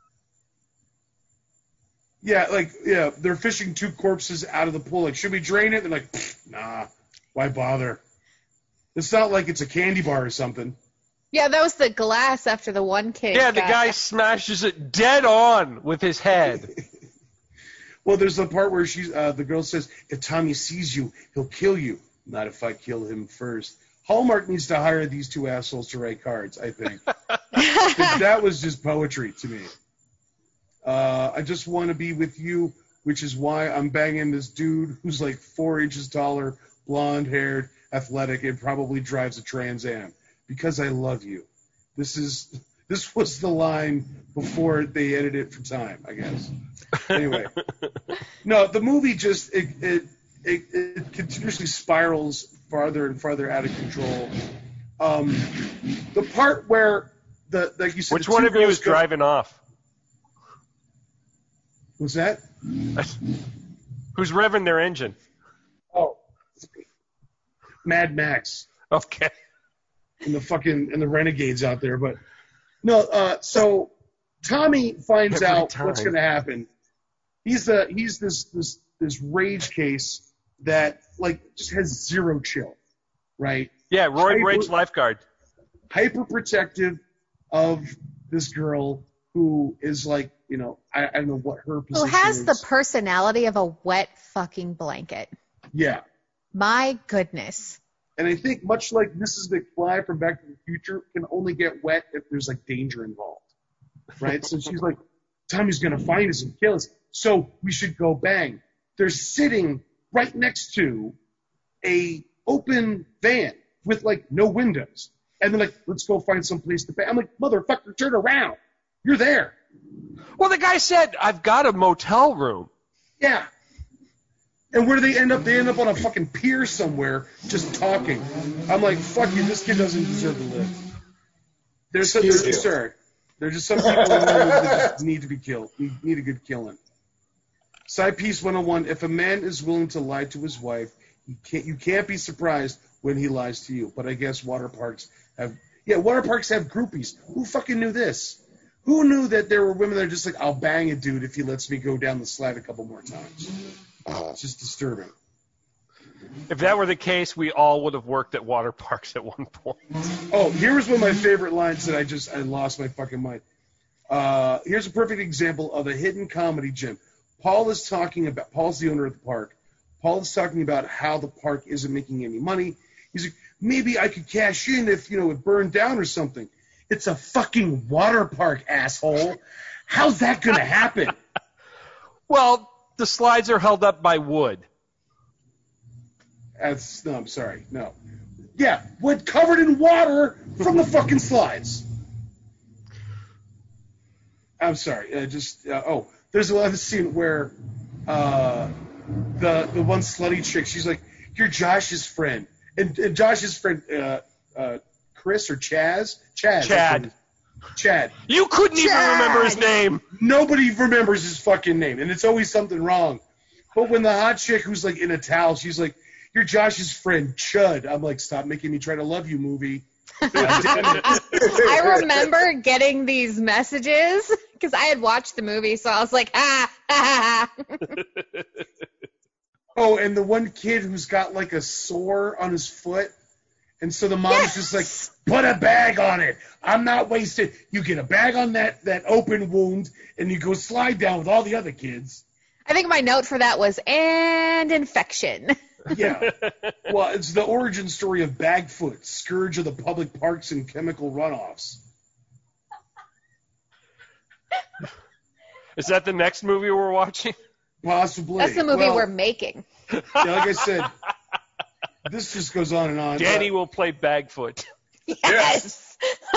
Speaker 10: Yeah, like, yeah, they're fishing two corpses out of the pool. Like, should we drain it? They're like, nah, why bother? It's not like it's a candy bar or something.
Speaker 12: Yeah, that was the glass after the one kid.
Speaker 11: Yeah, the
Speaker 12: got-
Speaker 11: guy smashes it dead on with his head.
Speaker 10: Well, there's the part where she's, uh, the girl says, if Tommy sees you, he'll kill you. Not if I kill him first. Hallmark needs to hire these two assholes to write cards, I think. That was just poetry to me. Uh, I just want to be with you, which is why I'm banging this dude who's like four inches taller, blonde-haired, athletic, and probably drives a Trans Am. Because I love you. This is this was the line before they edited it for time, I guess. Anyway, no, the movie just it it, it it continuously spirals farther and farther out of control. Um, the part where the like you said,
Speaker 11: Which
Speaker 10: the
Speaker 11: one
Speaker 10: two
Speaker 11: of you
Speaker 10: girls
Speaker 11: is
Speaker 10: go-
Speaker 11: driving off?
Speaker 10: What's that?
Speaker 11: Who's revving their engine?
Speaker 10: Oh, Mad Max.
Speaker 11: Okay.
Speaker 10: And the fucking and the renegades out there, but no. Uh, so Tommy finds
Speaker 11: Every
Speaker 10: out
Speaker 11: time.
Speaker 10: what's going to happen. He's the he's this this this rage case that like just has zero chill, right?
Speaker 11: Yeah, Roy
Speaker 10: Hyper-
Speaker 11: Rage lifeguard.
Speaker 10: Hyper protective of this girl who is like, you know, I, I don't know what her
Speaker 12: Who
Speaker 10: position
Speaker 12: has
Speaker 10: is.
Speaker 12: the personality of a wet fucking blanket.
Speaker 10: Yeah.
Speaker 12: My goodness.
Speaker 10: And I think much like Missus McFly from Back to the Future can only get wet if there's like danger involved, right? So she's like, Tommy's going to find us and kill us, so we should go bang. They're sitting right next to a open van with like no windows. And they're like, let's go find some place to bang. I'm like, motherfucker, turn around. You're there.
Speaker 11: Well, the guy said, I've got a motel room.
Speaker 10: Yeah. And where do they end up? They end up on a fucking pier somewhere just talking. I'm like, fuck you, this kid doesn't deserve to live. There's some, there's,
Speaker 13: Excuse you.
Speaker 10: sorry. There's just some people in the world that just need to be killed. Need, need a good killing. Side piece one oh one, if a man is willing to lie to his wife, you can't, you can't be surprised when he lies to you. But I guess water parks have, yeah, water parks have groupies. Who fucking knew this? Who knew that there were women that are just like, I'll bang a dude if he lets me go down the slide a couple more times? It's just disturbing.
Speaker 11: If that were the case, we all would have worked at water parks at one point.
Speaker 10: Oh, here's one of my favorite lines that I just I lost my fucking mind. Uh, here's a perfect example of a hidden comedy gem. Paul is talking about Paul's the owner of the park. Paul is talking about how the park isn't making any money. He's like, maybe I could cash in if you know it burned down or something. It's a fucking water park, asshole. How's that gonna happen?
Speaker 11: Well, the slides are held up by wood.
Speaker 10: That's no, I'm sorry, no. Yeah, wood covered in water from the fucking slides. I'm sorry. Uh, just uh, oh, there's another scene where uh, the the one slutty chick, she's like, "You're Josh's friend," and, and Josh's friend, uh, uh, Chris or Chaz, Chaz,
Speaker 11: Chad.
Speaker 10: Chad.
Speaker 11: You couldn't even
Speaker 10: Chad!
Speaker 11: remember his name.
Speaker 10: Nobody remembers his fucking name, and it's always something wrong. But when the hot chick who's like in a towel, she's like, "You're Josh's friend, Chud." I'm like, "Stop making me try to love you, movie." God damn it.
Speaker 12: I remember getting these messages because I had watched the movie, so I was like, ah, ha, ha, ha.
Speaker 10: Oh, and the one kid who's got like a sore on his foot. And so the mom's
Speaker 12: Yes!
Speaker 10: just like, put a bag on it. I'm not wasted. You get a bag on that, that open wound, and you go slide down with all the other kids.
Speaker 12: I think my note for that was, and infection.
Speaker 10: Yeah. Well, it's the origin story of Bagfoot, scourge of the public parks and chemical runoffs.
Speaker 11: Is that the next movie we're watching?
Speaker 10: Possibly.
Speaker 12: That's the movie
Speaker 10: well,
Speaker 12: we're making.
Speaker 10: Yeah, like I said, this just goes on and on.
Speaker 11: Danny
Speaker 10: Uh,
Speaker 11: will play Bagfoot.
Speaker 12: Yes.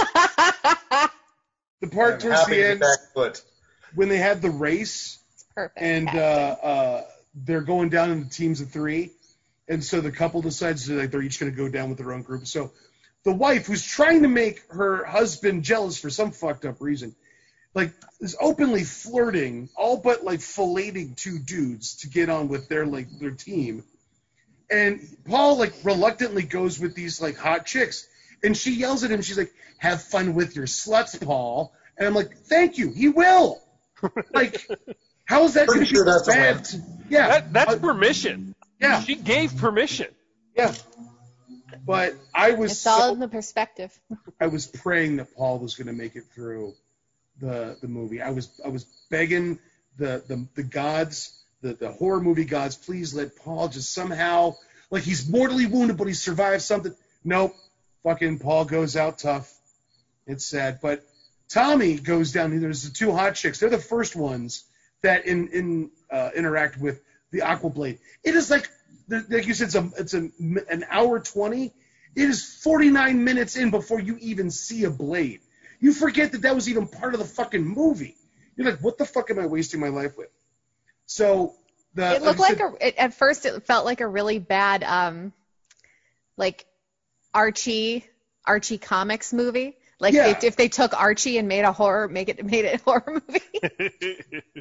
Speaker 10: the part
Speaker 13: I'm
Speaker 10: towards
Speaker 13: happy
Speaker 10: the
Speaker 13: to
Speaker 10: end,
Speaker 13: back foot.
Speaker 10: when they had the race,
Speaker 12: It's perfect.
Speaker 10: and uh, uh, they're going down in teams of three, and so the couple decides that like, they're each going to go down with their own group. So the wife, who's trying to make her husband jealous for some fucked up reason, like is openly flirting, all but like filleting two dudes to get on with their like their team. And Paul like reluctantly goes with these like hot chicks, and she yells at him. She's like, "Have fun with your sluts, Paul." And I'm like, "Thank you, he will." Like, how is that going to
Speaker 13: Pretty sure
Speaker 10: be
Speaker 13: that's a
Speaker 10: bad?
Speaker 13: win.
Speaker 10: Yeah,
Speaker 11: That, that's
Speaker 10: uh,
Speaker 11: permission.
Speaker 10: yeah,
Speaker 11: She gave permission.
Speaker 10: yeah. But I was
Speaker 12: it's all
Speaker 10: so,
Speaker 12: in the perspective.
Speaker 10: I was praying that Paul was going to make it through the the movie. I was I was begging the the, the gods, the, the horror movie gods, please let Paul just somehow, like he's mortally wounded, but he survived something. Nope, fucking Paul goes out tough. It's sad, but Tommy goes down. There's the two hot chicks. They're the first ones that in in uh, interact with the Aquablade. It is like like you said, it's a it's a, an hour twenty. It is forty-nine minutes in before you even see a blade. You forget that that was even part of the fucking movie. You're like, what the fuck am I wasting my life with? So the
Speaker 12: It looked
Speaker 10: like,
Speaker 12: like
Speaker 10: I said,
Speaker 12: a. It, at first, it felt like a really bad, um, like Archie Archie comics movie. Like
Speaker 10: Yeah.
Speaker 12: if, if they took Archie and made a horror, make it made it a horror movie.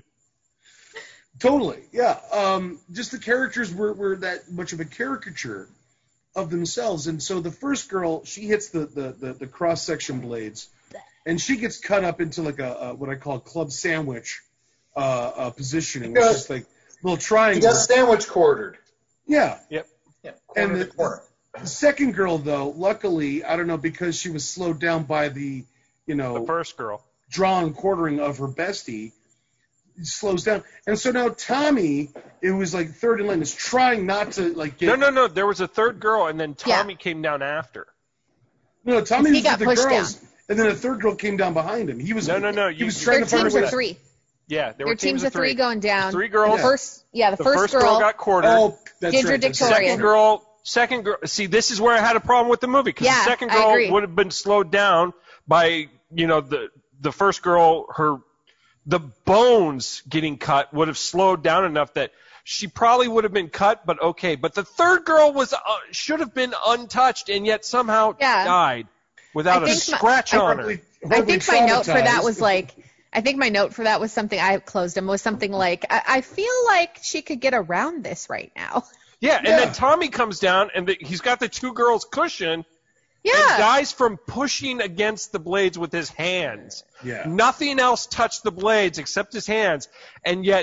Speaker 10: Totally, yeah. Um, just the characters were, were that much of a caricature of themselves. And so the first girl, she hits the, the, the, the cross-section blades, and she gets cut up into like a, a what I call a club sandwich uh, uh, positioning, which is like a little
Speaker 13: He
Speaker 10: triangle.
Speaker 13: got sandwich quartered.
Speaker 10: Yeah.
Speaker 11: Yep.
Speaker 13: Yeah,
Speaker 10: And
Speaker 13: corner
Speaker 10: the,
Speaker 13: to corner.
Speaker 10: the second girl, though, luckily, I don't know, because she was slowed down by the, you know,
Speaker 11: The first girl.
Speaker 10: draw and quartering of her bestie, slows down. And so now Tommy, it was like third in line, is trying not to like get.
Speaker 11: No, no, no. There was a third girl, and then
Speaker 12: Yeah.
Speaker 11: Tommy came down after.
Speaker 10: No, Tommy
Speaker 12: He
Speaker 10: was
Speaker 12: got
Speaker 10: with the
Speaker 12: pushed
Speaker 10: girls, and then a third girl came down behind him. He was
Speaker 11: No, no, no,
Speaker 10: He
Speaker 11: you-
Speaker 10: was trying
Speaker 12: Their
Speaker 10: to find a
Speaker 12: teams
Speaker 10: way
Speaker 12: of
Speaker 10: to-
Speaker 12: three.
Speaker 11: Yeah, there
Speaker 12: Their
Speaker 11: were teams,
Speaker 12: of three going down.
Speaker 11: Three girls.
Speaker 12: The first, yeah, the,
Speaker 11: The
Speaker 12: first,
Speaker 11: first girl got quartered.
Speaker 10: Oh, that's
Speaker 12: Ginger
Speaker 10: right. that's right.
Speaker 12: Victoria.
Speaker 11: Second girl, second girl. See, this is where I had a problem with the movie because
Speaker 12: Yeah,
Speaker 11: the second
Speaker 12: I
Speaker 11: girl
Speaker 12: agree.
Speaker 11: would have been slowed down by, you know, the the first girl. Her the bones getting cut would have slowed down enough that she probably would have been cut, but okay. But the third girl was uh, should have been untouched and yet somehow
Speaker 12: Yeah.
Speaker 11: died without
Speaker 12: I
Speaker 11: a
Speaker 12: think my-
Speaker 11: scratch
Speaker 12: I
Speaker 11: on her.
Speaker 10: Horribly-
Speaker 12: I
Speaker 10: horribly
Speaker 12: think my note for that
Speaker 10: traumatized.
Speaker 12: was like, I think my note for that was something I closed him was something like, I, I feel like she could get around this right now.
Speaker 11: Yeah, and
Speaker 10: Yeah.
Speaker 11: then Tommy comes down and the, he's got the two girls cushion.
Speaker 12: Yeah.
Speaker 11: And dies from pushing against the blades with his hands.
Speaker 10: Yeah.
Speaker 11: Nothing else touched the blades except his hands, and yet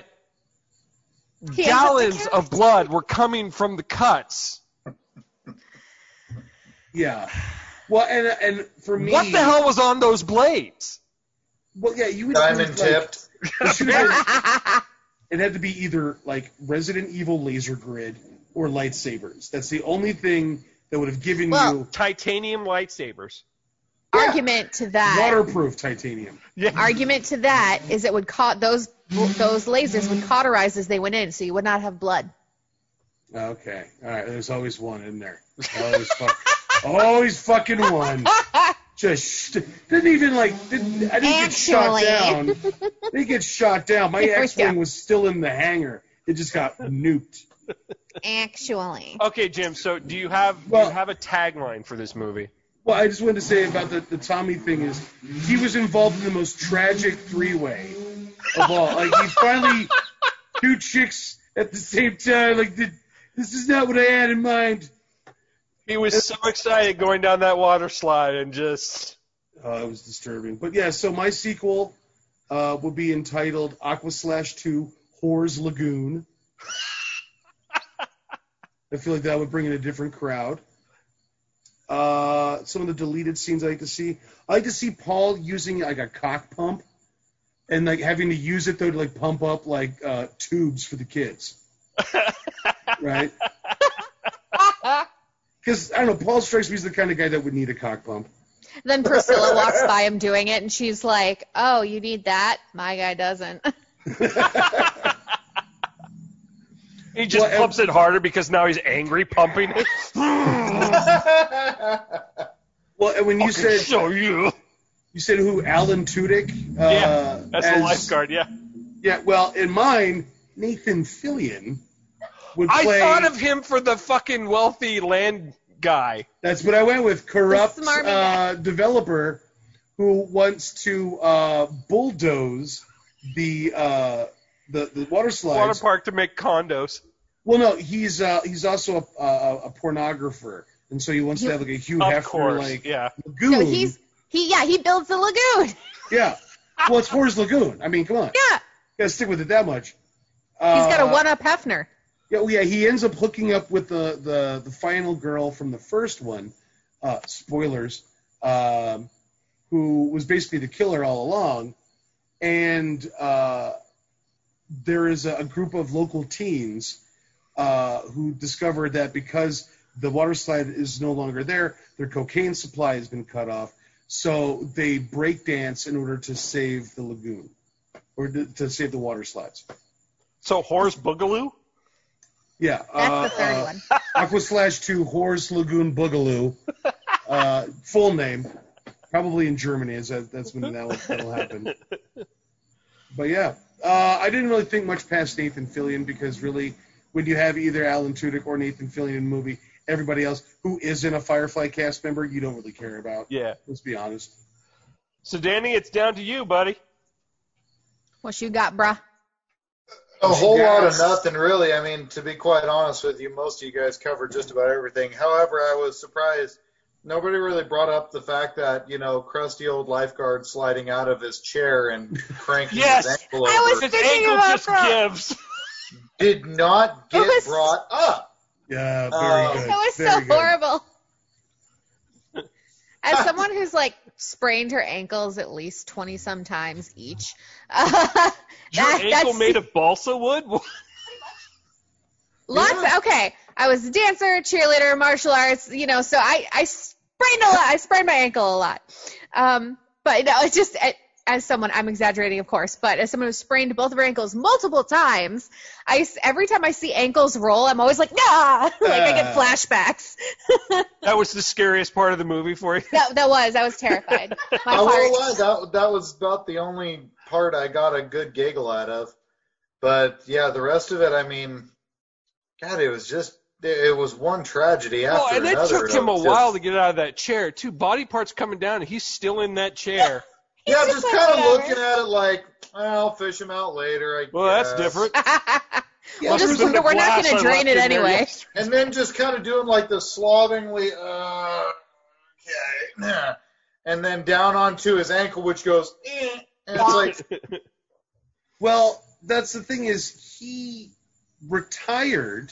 Speaker 12: He ends up the
Speaker 11: gallons
Speaker 12: character.
Speaker 11: of blood were coming from the cuts.
Speaker 10: Yeah. Well, and and for me,
Speaker 11: What the hell was on those blades?
Speaker 10: Well, yeah, you would
Speaker 13: Diamond
Speaker 10: like,
Speaker 13: tipped.
Speaker 10: it should have been- it had to be either like Resident Evil laser grid or lightsabers. That's the only thing that would have given
Speaker 12: Well-
Speaker 10: you
Speaker 11: Titanium lightsabers.
Speaker 12: Argument to that.
Speaker 10: waterproof titanium.
Speaker 11: Yeah.
Speaker 12: Argument to that is it would caught those those lasers would cauterize as they went in, so you would not have blood.
Speaker 10: Okay, all right. There's always one in there. Always, fuck, always fucking one. Just didn't even like. Didn't, I didn't
Speaker 12: Actually.
Speaker 10: get shot down. Didn't get shot down. My
Speaker 12: There we
Speaker 10: X-wing
Speaker 12: go.
Speaker 10: was still in the hangar. It just got nuked.
Speaker 12: Actually.
Speaker 11: Okay, Jim. So do you have do
Speaker 10: Well-
Speaker 11: you have a tagline for this movie?
Speaker 10: Well, I just wanted to say about the, the Tommy thing is he was involved in the most tragic three-way of all. Like he finally two chicks at the same time. Like the, this is not what I had in mind.
Speaker 11: He was so excited going down that water slide and just.
Speaker 10: Uh, it was disturbing. But yeah, so my sequel uh, will be entitled Aqua Slash Two Whores Lagoon. I feel like that would bring in a different crowd. Uh, some of the deleted scenes I like to see. I like to see Paul using like a cock pump and like having to use it though to like pump up like uh, tubes for the kids, right? Because I don't know, Paul strikes me as the kind of guy that would need a cock pump.
Speaker 12: Then Priscilla walks by him doing it, and she's like, "Oh, you need that? My guy doesn't."
Speaker 11: He just
Speaker 10: Well,
Speaker 11: pumps it harder because now he's angry pumping it.
Speaker 10: Well, and when you
Speaker 11: I'll
Speaker 10: said
Speaker 11: show you,
Speaker 10: you said who? Alan Tudyk. Uh,
Speaker 11: yeah, that's
Speaker 10: as,
Speaker 11: the lifeguard. Yeah,
Speaker 10: Yeah. Well, in mine, Nathan Fillion would
Speaker 11: I
Speaker 10: play.
Speaker 11: thought of him for the fucking wealthy land guy.
Speaker 10: That's what I went with. Corrupt
Speaker 12: The smarmy
Speaker 10: uh, developer who wants to uh, bulldoze the uh, the the water slides.
Speaker 11: Water park to make condos.
Speaker 10: Well, no, he's uh, he's also a, a, a pornographer, and so he wants to have like a Hugh
Speaker 11: Of
Speaker 10: Hefner
Speaker 11: course,
Speaker 10: like
Speaker 11: yeah.
Speaker 10: lagoon.
Speaker 12: No, he's he. Yeah, he builds the lagoon.
Speaker 10: Yeah. Well, it's Whore's Lagoon. I mean, come on.
Speaker 12: Yeah,
Speaker 10: Gotta stick with it that much.
Speaker 12: he's got a
Speaker 10: Uh,
Speaker 12: one-up Hefner.
Speaker 10: Yeah, well, yeah, he ends up hooking up with the, the, the final girl from the first one, uh, spoilers, um, who was basically the killer all along. And uh, there is a, a group of local teens uh, who discovered that because the water slide is no longer there, their cocaine supply has been cut off. So they break dance in order to save the lagoon, or to, to save the water slides.
Speaker 11: So Whore's Boogaloo?
Speaker 10: Yeah.
Speaker 12: That's
Speaker 10: uh,
Speaker 12: the third
Speaker 10: uh,
Speaker 12: one.
Speaker 10: Aqua Slash two Whore's Lagoon Boogaloo. Uh, full name. Probably in Germany. Is that, that's when that will, that'll happen. But yeah. Uh, I didn't really think much past Nathan Fillion because really, when you have either Alan Tudyk or Nathan Fillion in a movie, everybody else who isn't a Firefly cast member, you don't really care about.
Speaker 11: Yeah.
Speaker 10: Let's be honest.
Speaker 11: So Danny, it's down to you, buddy.
Speaker 12: What you got, bruh?
Speaker 13: A whole
Speaker 10: Yeah.
Speaker 13: lot of nothing, really. I mean, to be quite honest with you, most of you guys covered just about everything. However, I was surprised nobody really brought up the fact that, you know, crusty old lifeguard sliding out of his chair and cranking
Speaker 11: Yes.
Speaker 13: his ankle
Speaker 12: I
Speaker 13: over
Speaker 12: was
Speaker 11: His
Speaker 12: thinking
Speaker 11: ankle
Speaker 12: about
Speaker 11: just
Speaker 12: that.
Speaker 11: gives.
Speaker 13: did not get
Speaker 12: It was-
Speaker 13: brought up.
Speaker 10: Yeah, very
Speaker 13: Uh,
Speaker 10: good.
Speaker 12: That was
Speaker 10: very
Speaker 12: so
Speaker 10: good.
Speaker 12: horrible. As someone who's like sprained her ankles at least twenty some times each, uh, that,
Speaker 11: Your ankle
Speaker 12: that's
Speaker 11: made of balsa wood?
Speaker 12: lots.
Speaker 13: Yeah.
Speaker 12: Okay, I was a dancer, cheerleader, martial arts. You know, so I I sprained a lot. I sprained my ankle a lot. Um, but no, it's just as someone, I'm exaggerating, of course, but as someone who's sprained both of her ankles multiple times, I s- every time I see ankles roll, I'm always like, nah, like I get
Speaker 10: Uh.
Speaker 12: flashbacks.
Speaker 11: That was the scariest part of the movie for you?
Speaker 12: That that was. I was terrified. My
Speaker 13: I won't
Speaker 12: heart.
Speaker 13: lie, that, that was about the only part I got a good giggle out of. But, yeah, the rest of it, I mean, God, it was just, it was one tragedy after
Speaker 11: Well, and it
Speaker 13: another.
Speaker 11: took him a
Speaker 13: Just-
Speaker 11: while to get out of that chair, too. Body parts coming down, and he's still in that chair.
Speaker 13: Yeah,
Speaker 12: He's
Speaker 13: just
Speaker 12: just
Speaker 13: kind of
Speaker 12: like,
Speaker 13: looking at it like, I'll fish him out later, I
Speaker 11: Well, that's
Speaker 13: guess.
Speaker 11: different.
Speaker 10: Yeah,
Speaker 12: We'll
Speaker 10: there
Speaker 12: just,
Speaker 10: was a-
Speaker 12: we're not going
Speaker 11: glass
Speaker 12: to
Speaker 11: I
Speaker 12: drain
Speaker 11: left
Speaker 12: it
Speaker 11: in there
Speaker 12: anyway.
Speaker 11: yesterday.
Speaker 13: And then just kind of doing like the slovenly, uh, okay, nah. And then down onto his ankle, which goes, eh. And it's like,
Speaker 10: Well, that's the thing is he retired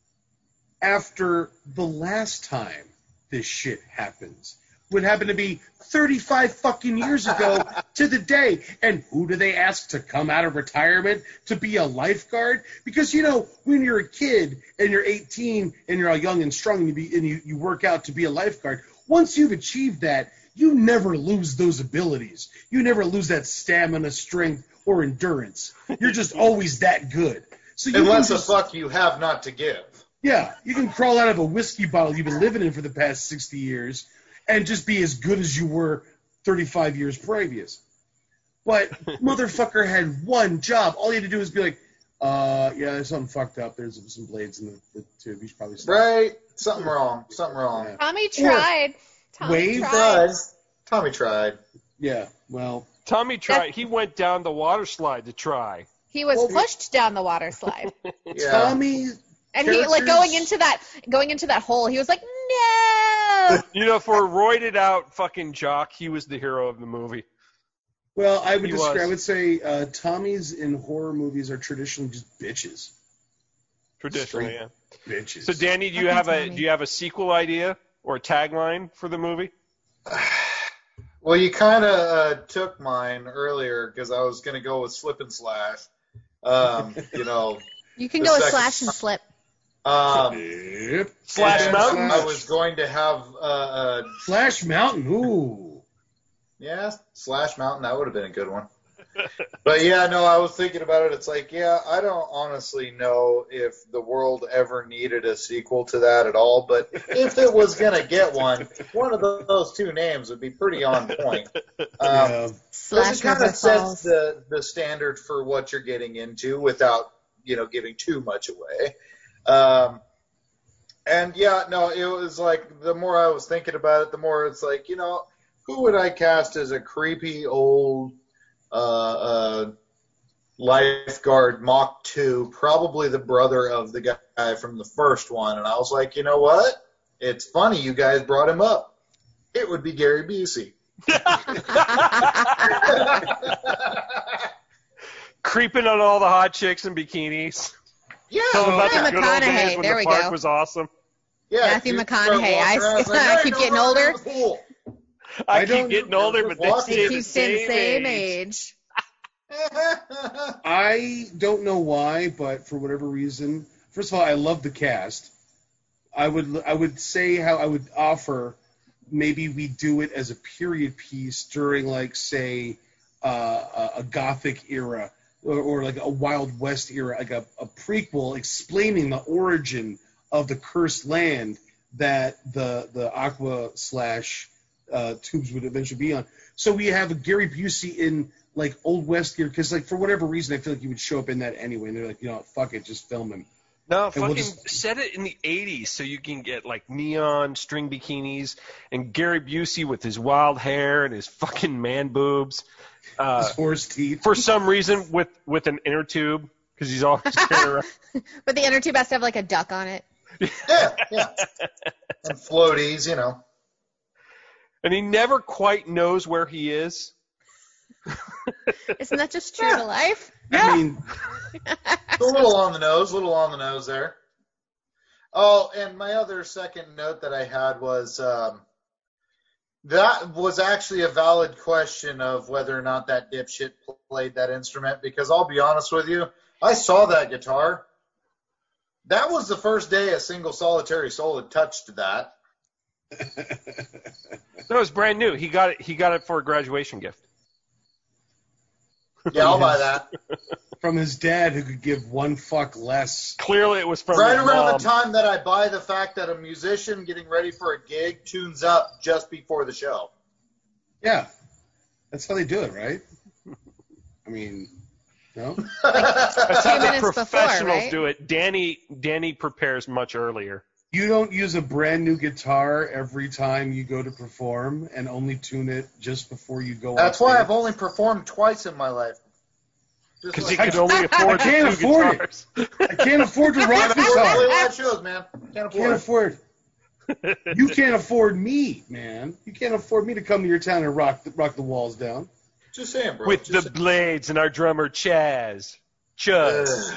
Speaker 10: after the last time this shit happens. Would happen to be thirty-five fucking years ago to the day. And who do they ask to come out of retirement to be a lifeguard? Because, you know, when you're a kid and you're eighteen and you're all young and strong and you, be, and you, you work out to be a lifeguard, once you've achieved that, you never lose those abilities. You never lose that stamina, strength, or endurance. You're just always that good. So you
Speaker 13: unless
Speaker 10: can
Speaker 13: the
Speaker 10: just,
Speaker 13: fuck you have not to give.
Speaker 10: yeah, you can crawl out of a whiskey bottle you've been living in for the past sixty years and just be as good as you were thirty-five years previous. But motherfucker had one job. All you had to do was be like, uh, yeah, there's something fucked up. There's some blades in the, the tube. You should probably stop.
Speaker 13: Right? Something wrong. Something wrong.
Speaker 10: Yeah.
Speaker 12: Tommy tried. Tommy
Speaker 10: Wave
Speaker 12: tried.
Speaker 13: Tried. Tommy tried.
Speaker 10: Yeah, well,
Speaker 11: Tommy tried. He went down the water slide to try.
Speaker 12: He was
Speaker 10: Well, we-
Speaker 12: pushed down the water slide.
Speaker 13: Yeah.
Speaker 10: Tommy.
Speaker 12: And he like
Speaker 10: Characters-
Speaker 12: going into that going into that hole, he was like, no.
Speaker 11: You know, for a roided out fucking jock, he was the hero of the movie.
Speaker 10: Well, I would
Speaker 11: He
Speaker 10: describe,
Speaker 11: was.
Speaker 10: I would say uh, Tommies in horror movies are traditionally just bitches.
Speaker 11: Traditionally, yeah.
Speaker 10: Bitches.
Speaker 11: So, Danny, do you
Speaker 12: Fucking
Speaker 11: have a
Speaker 12: Tommy.
Speaker 11: do you have a sequel idea or a tagline for the movie?
Speaker 13: Well, you kind of uh, took mine earlier because I was going to go with Slip and Slash. Um, you know.
Speaker 12: You can
Speaker 13: the
Speaker 12: go with
Speaker 13: second-
Speaker 12: Slash and Slip.
Speaker 13: Um,
Speaker 10: Yep.
Speaker 11: Slash
Speaker 13: and
Speaker 11: Mountain?
Speaker 13: I was going to have uh, uh,
Speaker 10: Slash Mountain. Ooh.
Speaker 13: yeah, Slash Mountain. That would have been a good one. But yeah, no, I was thinking about it. It's like, yeah, I don't honestly know if the world ever needed a sequel to that at all. But if it was going to get one, one of the, those two names would be pretty on point. Um,
Speaker 10: Yeah.
Speaker 12: Slash
Speaker 13: it kind
Speaker 12: River
Speaker 13: of sets
Speaker 12: Falls.
Speaker 13: the, the standard for what you're getting into without, you know, giving too much away. Um, and yeah, no, it was like, the more I was thinking about it, the more it's like, you know, who would I cast as a creepy old uh, uh, lifeguard Mach two? Probably the brother of the guy from the first one. And I was like, you know what? It's funny you guys brought him up. It would be Gary Busey.
Speaker 11: Creeping on all the hot chicks in bikinis.
Speaker 13: Yeah.
Speaker 11: Tell them about the
Speaker 12: Matthew
Speaker 11: good old days
Speaker 12: McConaughey,
Speaker 11: when
Speaker 12: there
Speaker 11: the
Speaker 12: we
Speaker 11: park
Speaker 12: go.
Speaker 11: was awesome.
Speaker 13: Yeah,
Speaker 12: Matthew
Speaker 13: dude, start
Speaker 12: McConaughey.
Speaker 13: walking
Speaker 12: I-
Speaker 13: around, it's like,
Speaker 12: I
Speaker 13: "Hey,
Speaker 12: keep
Speaker 13: no
Speaker 12: getting
Speaker 13: running
Speaker 12: older."
Speaker 13: in the pool."
Speaker 11: I,
Speaker 10: I
Speaker 11: keep
Speaker 10: don't-
Speaker 11: getting older, but they
Speaker 13: Walking
Speaker 11: stay
Speaker 12: He
Speaker 11: the
Speaker 12: keeps staying the same
Speaker 11: age.
Speaker 12: age.
Speaker 10: I don't know why, but for whatever reason, first of all, I love the cast. I would I would say how I would offer maybe we do it as a period piece during, like, say, uh, a, a Gothic era or, or like a Wild West era, like a, a prequel explaining the origin of the cursed land that the the Aqua slash uh, tubes would eventually be on. So we have a Gary Busey in, like, Old West gear, because, like, for whatever reason, I feel like he would show up in that anyway. And they're like, you know, fuck it, just film him.
Speaker 11: No,
Speaker 10: And we'll
Speaker 11: fucking
Speaker 10: just-
Speaker 11: set it in the eighties so you can get, like, neon string bikinis and Gary Busey with his wild hair and his fucking man boobs. Uh,
Speaker 10: His horse teeth.
Speaker 11: for some reason with, with an inner tube because he's always carrying around.
Speaker 12: But the inner tube has to have like a duck on it.
Speaker 13: Yeah, yeah. And floaties, you know.
Speaker 11: And he never quite knows where he is.
Speaker 12: Isn't that just true to life?
Speaker 10: I mean,
Speaker 13: A little on the nose, a little on the nose there. Oh, and my other second note that I had was um, that was actually a valid question of whether or not that dipshit played that instrument, because I'll be honest with you, I saw that guitar. That was the first day a single solitary soul had touched that.
Speaker 11: No, it's brand new. He got it. He got it for a graduation gift.
Speaker 13: Yeah, I'll buy that.
Speaker 10: from his dad, who could give one fuck less.
Speaker 11: Clearly, it was from
Speaker 13: Right
Speaker 11: his
Speaker 13: around
Speaker 11: mom.
Speaker 13: the time that I buy the fact that a musician getting ready for a gig tunes up just before the show.
Speaker 10: Yeah, that's how they do it, right? I mean, no.
Speaker 11: That's how
Speaker 12: Few
Speaker 11: the
Speaker 12: minutes before,
Speaker 11: professionals
Speaker 12: right?
Speaker 11: do it. Danny Danny prepares much earlier.
Speaker 10: You don't use a brand new guitar every time you go to perform, and only tune it just before you go.
Speaker 13: That's
Speaker 10: on
Speaker 13: why
Speaker 10: stage.
Speaker 13: I've only performed twice in my life. Just
Speaker 11: Because
Speaker 13: like-
Speaker 11: he could only afford
Speaker 10: I can't
Speaker 11: two
Speaker 10: afford
Speaker 11: guitars.
Speaker 10: it. I can't afford to rock
Speaker 13: Can't
Speaker 10: this
Speaker 13: afford to play
Speaker 10: hard.
Speaker 13: live shows, man. Can't afford
Speaker 10: Can't
Speaker 13: it.
Speaker 10: afford. You can't afford me, man. You can't afford me to come to your town and rock the, rock the walls down.
Speaker 13: Just saying, bro.
Speaker 11: With
Speaker 13: Just
Speaker 11: the blades and our drummer Chaz. Chuz.
Speaker 13: saying.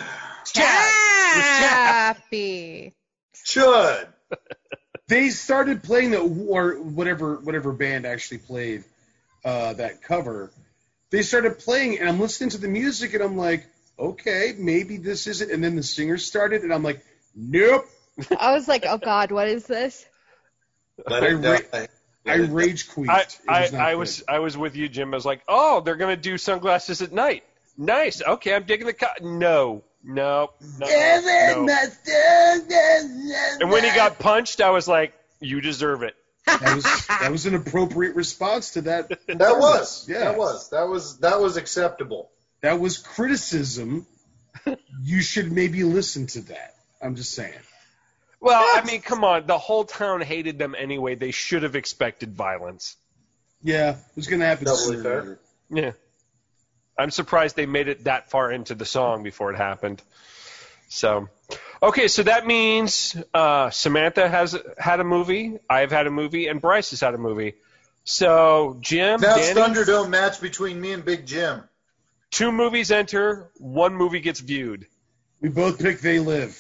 Speaker 12: Chappy.
Speaker 13: Chud.
Speaker 10: They started playing the or whatever whatever band actually played uh, that cover. They started playing, and I'm listening to the music, and I'm like, okay, maybe this is it. And then the singer started, and I'm like, nope.
Speaker 12: I was like, oh God, what is this?
Speaker 13: Let
Speaker 10: I
Speaker 13: it
Speaker 10: ra-
Speaker 13: die.
Speaker 10: I rage quit.
Speaker 11: I, I, I was I was with you, Jim. I was like, oh, they're gonna do Sunglasses at Night. Nice. Okay, I'm digging the cut. No, no, no, no. And when he got punched, I was like, you deserve it.
Speaker 10: That was that was an appropriate response to that.
Speaker 13: That was.
Speaker 10: Yeah.
Speaker 13: That was. That was. That was acceptable.
Speaker 10: That was criticism. You should maybe listen to that. I'm just saying.
Speaker 11: Well, I mean, come on. The whole town hated them anyway. They should have expected violence.
Speaker 10: Yeah, it was going to happen
Speaker 13: Doubly
Speaker 10: sooner or
Speaker 13: fair.
Speaker 10: later.
Speaker 11: Yeah. I'm surprised they made it that far into the song before it happened. So, okay, so that means uh, Samantha has had a movie, I've had a movie, and Bryce has had a movie. So, Jim,
Speaker 13: Now
Speaker 11: Danny,
Speaker 13: Thunderdome match between me and Big Jim.
Speaker 11: two movies enter, one movie gets viewed.
Speaker 10: We both pick They Live.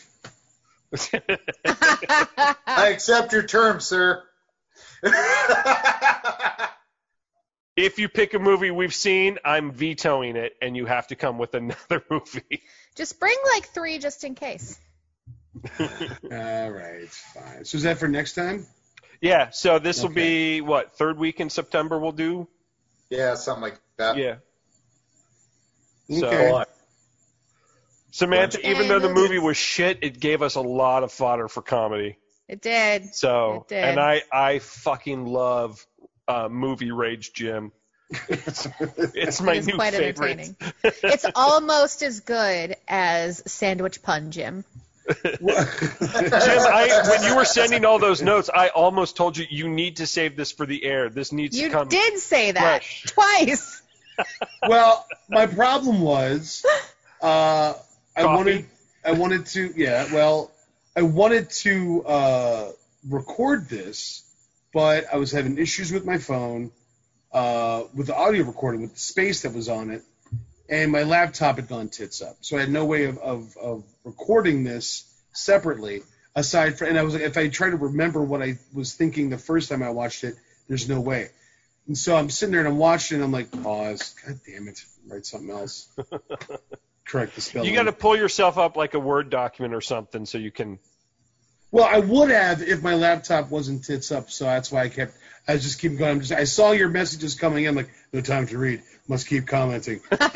Speaker 13: I accept your terms, sir.
Speaker 11: If you pick a movie we've seen, I'm vetoing it, and you have to come with another movie.
Speaker 12: Just bring like three just in case.
Speaker 10: All right, fine. So is that for next time?
Speaker 11: Yeah, so this will
Speaker 10: Okay.
Speaker 11: be, what, third week in September we'll do?
Speaker 13: Yeah, something like that.
Speaker 11: Yeah.
Speaker 10: Okay.
Speaker 11: So, Samantha,
Speaker 12: Okay,
Speaker 11: even though the
Speaker 12: we'll
Speaker 11: movie
Speaker 12: do-
Speaker 11: was shit, it gave us a lot of fodder for comedy.
Speaker 12: It did.
Speaker 11: So,
Speaker 12: It did.
Speaker 11: and I, I fucking love uh, movie Rage Jim. It's, it's my
Speaker 12: It is
Speaker 11: new
Speaker 12: quite
Speaker 11: favorite.
Speaker 12: entertaining. It's almost as good as Sandwich Pun Jim.
Speaker 11: Jim, I, when you were sending all those notes, I almost told you you need to save this for the air. This needs
Speaker 12: You
Speaker 11: to come.
Speaker 12: did say that
Speaker 11: fresh.
Speaker 12: twice.
Speaker 10: Well, my problem was, uh, I
Speaker 11: Coffee?
Speaker 10: wanted, I wanted to, yeah, well, I wanted to uh, record this, but I was having issues with my phone, uh, with the audio recording, with the space that was on it, and my laptop had gone tits up. So I had no way of, of, of recording this separately, aside from, and I was like, if I try to remember what I was thinking the first time I watched it, there's no way. And so I'm sitting there and I'm watching and I'm like, pause. God damn it. Write something else. Correct the spelling.
Speaker 11: You got to pull yourself up like a Word document or something so you can.
Speaker 10: Well, I would have if my laptop wasn't tits up, so that's why I kept. I was just keep going. I'm just. I saw your messages coming in, like no time to read. Must keep commenting. I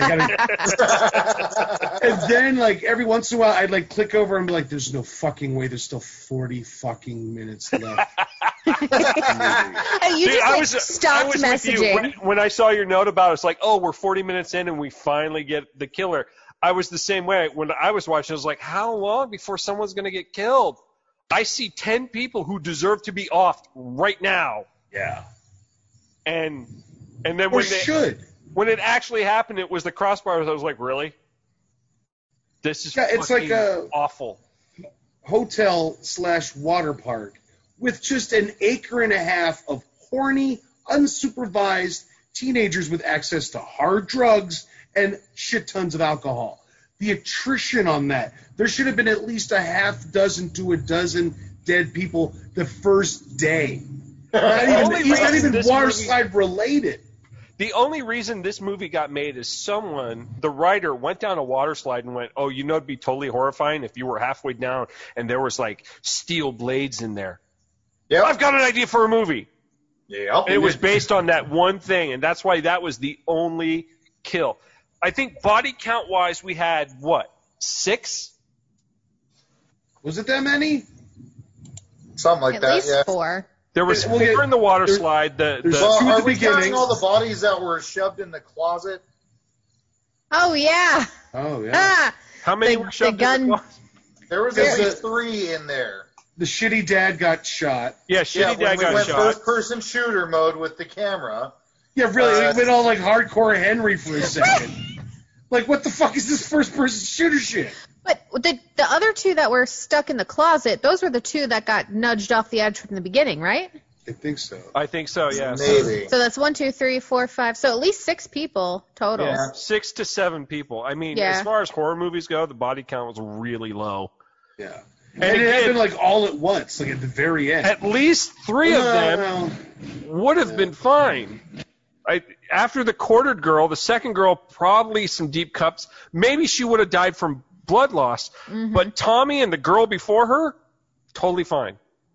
Speaker 10: gotta, and then, like every once in a while, I'd like click over and be like, "There's no fucking way. There's still forty fucking minutes left."
Speaker 12: You
Speaker 11: Dude,
Speaker 12: just
Speaker 11: I
Speaker 12: like
Speaker 11: was, I
Speaker 12: stopped
Speaker 11: was with you.
Speaker 12: messaging.
Speaker 11: When, when I saw your note about it, it's like, oh, we're forty minutes in and we finally get the killer. I was the same way. When I was watching, I was like, how long before someone's going to get killed? I see ten people who deserve to be offed right now.
Speaker 10: Yeah.
Speaker 11: And and then
Speaker 10: Or
Speaker 11: when they,
Speaker 10: should.
Speaker 11: when it actually happened, it was the crossbars. I was like, really? This is
Speaker 10: Yeah, it's like
Speaker 11: fucking
Speaker 10: a-
Speaker 11: awful.
Speaker 10: Hotel slash water park with just an acre and a half of horny, unsupervised teenagers with access to hard drugs and shit tons of alcohol. The attrition on that. There should have been at least a half dozen to a dozen dead people the first day. Not
Speaker 11: only
Speaker 10: even, he's not
Speaker 11: reason
Speaker 10: even
Speaker 11: this
Speaker 10: water
Speaker 11: movie-
Speaker 10: slide related.
Speaker 11: The only reason this movie got made is someone, the writer, went down a water slide and went, oh, you know it'd be totally horrifying if you were halfway down and there was, like, steel blades in there.
Speaker 13: Yep.
Speaker 11: I've got an idea for a movie.
Speaker 13: Yep.
Speaker 11: And it was based on that one thing, and that's why that was the only kill. I think body count-wise we had, what, six?
Speaker 10: Was it that many?
Speaker 13: Something like
Speaker 12: At
Speaker 13: that,
Speaker 12: least
Speaker 13: yeah.
Speaker 12: four.
Speaker 11: There was
Speaker 10: Well,
Speaker 11: four
Speaker 10: yeah,
Speaker 11: in the water
Speaker 10: there-
Speaker 11: slide. The,
Speaker 10: there's
Speaker 11: the,
Speaker 13: Well,
Speaker 10: two at
Speaker 13: are
Speaker 10: the
Speaker 13: we counting
Speaker 10: beginning.
Speaker 13: all the bodies that were shoved in the closet?
Speaker 12: Oh yeah.
Speaker 10: Oh, yeah.
Speaker 12: Ah,
Speaker 11: how many
Speaker 12: the-
Speaker 11: were shoved
Speaker 12: the
Speaker 11: in the
Speaker 12: gun-
Speaker 11: closet?
Speaker 13: There was
Speaker 10: There's
Speaker 13: at
Speaker 10: a-
Speaker 13: least three in there.
Speaker 10: The shitty dad got shot.
Speaker 11: Yeah, Shitty
Speaker 13: Yeah, when
Speaker 11: Dad
Speaker 13: we
Speaker 11: got
Speaker 13: went
Speaker 11: shot.
Speaker 13: first-person shooter mode with the camera.
Speaker 10: Yeah, really.
Speaker 13: Uh,
Speaker 10: we went all like hardcore Henry for a second. Like, what the fuck is this first-person shooter shit?
Speaker 12: but the the other two that were stuck in the closet, those were the two that got nudged off the edge from the beginning, right?
Speaker 10: I think so.
Speaker 11: I think so, yeah.
Speaker 13: Maybe.
Speaker 12: So that's one, two, three, four, five. So at least six people total.
Speaker 11: Yeah, six to seven people. I mean,
Speaker 12: Yeah.
Speaker 11: as far as horror movies go, the body count was really low.
Speaker 10: Yeah.
Speaker 11: And,
Speaker 10: And, it
Speaker 11: again,
Speaker 10: happened like all at once, like at the very end.
Speaker 11: at least three of them
Speaker 10: Well,
Speaker 11: would have been fine. I, after the quartered girl, the second girl, probably some deep cuts. Maybe she would have died from blood loss.
Speaker 12: Mm-hmm.
Speaker 11: But Tommy and the girl before her, totally fine.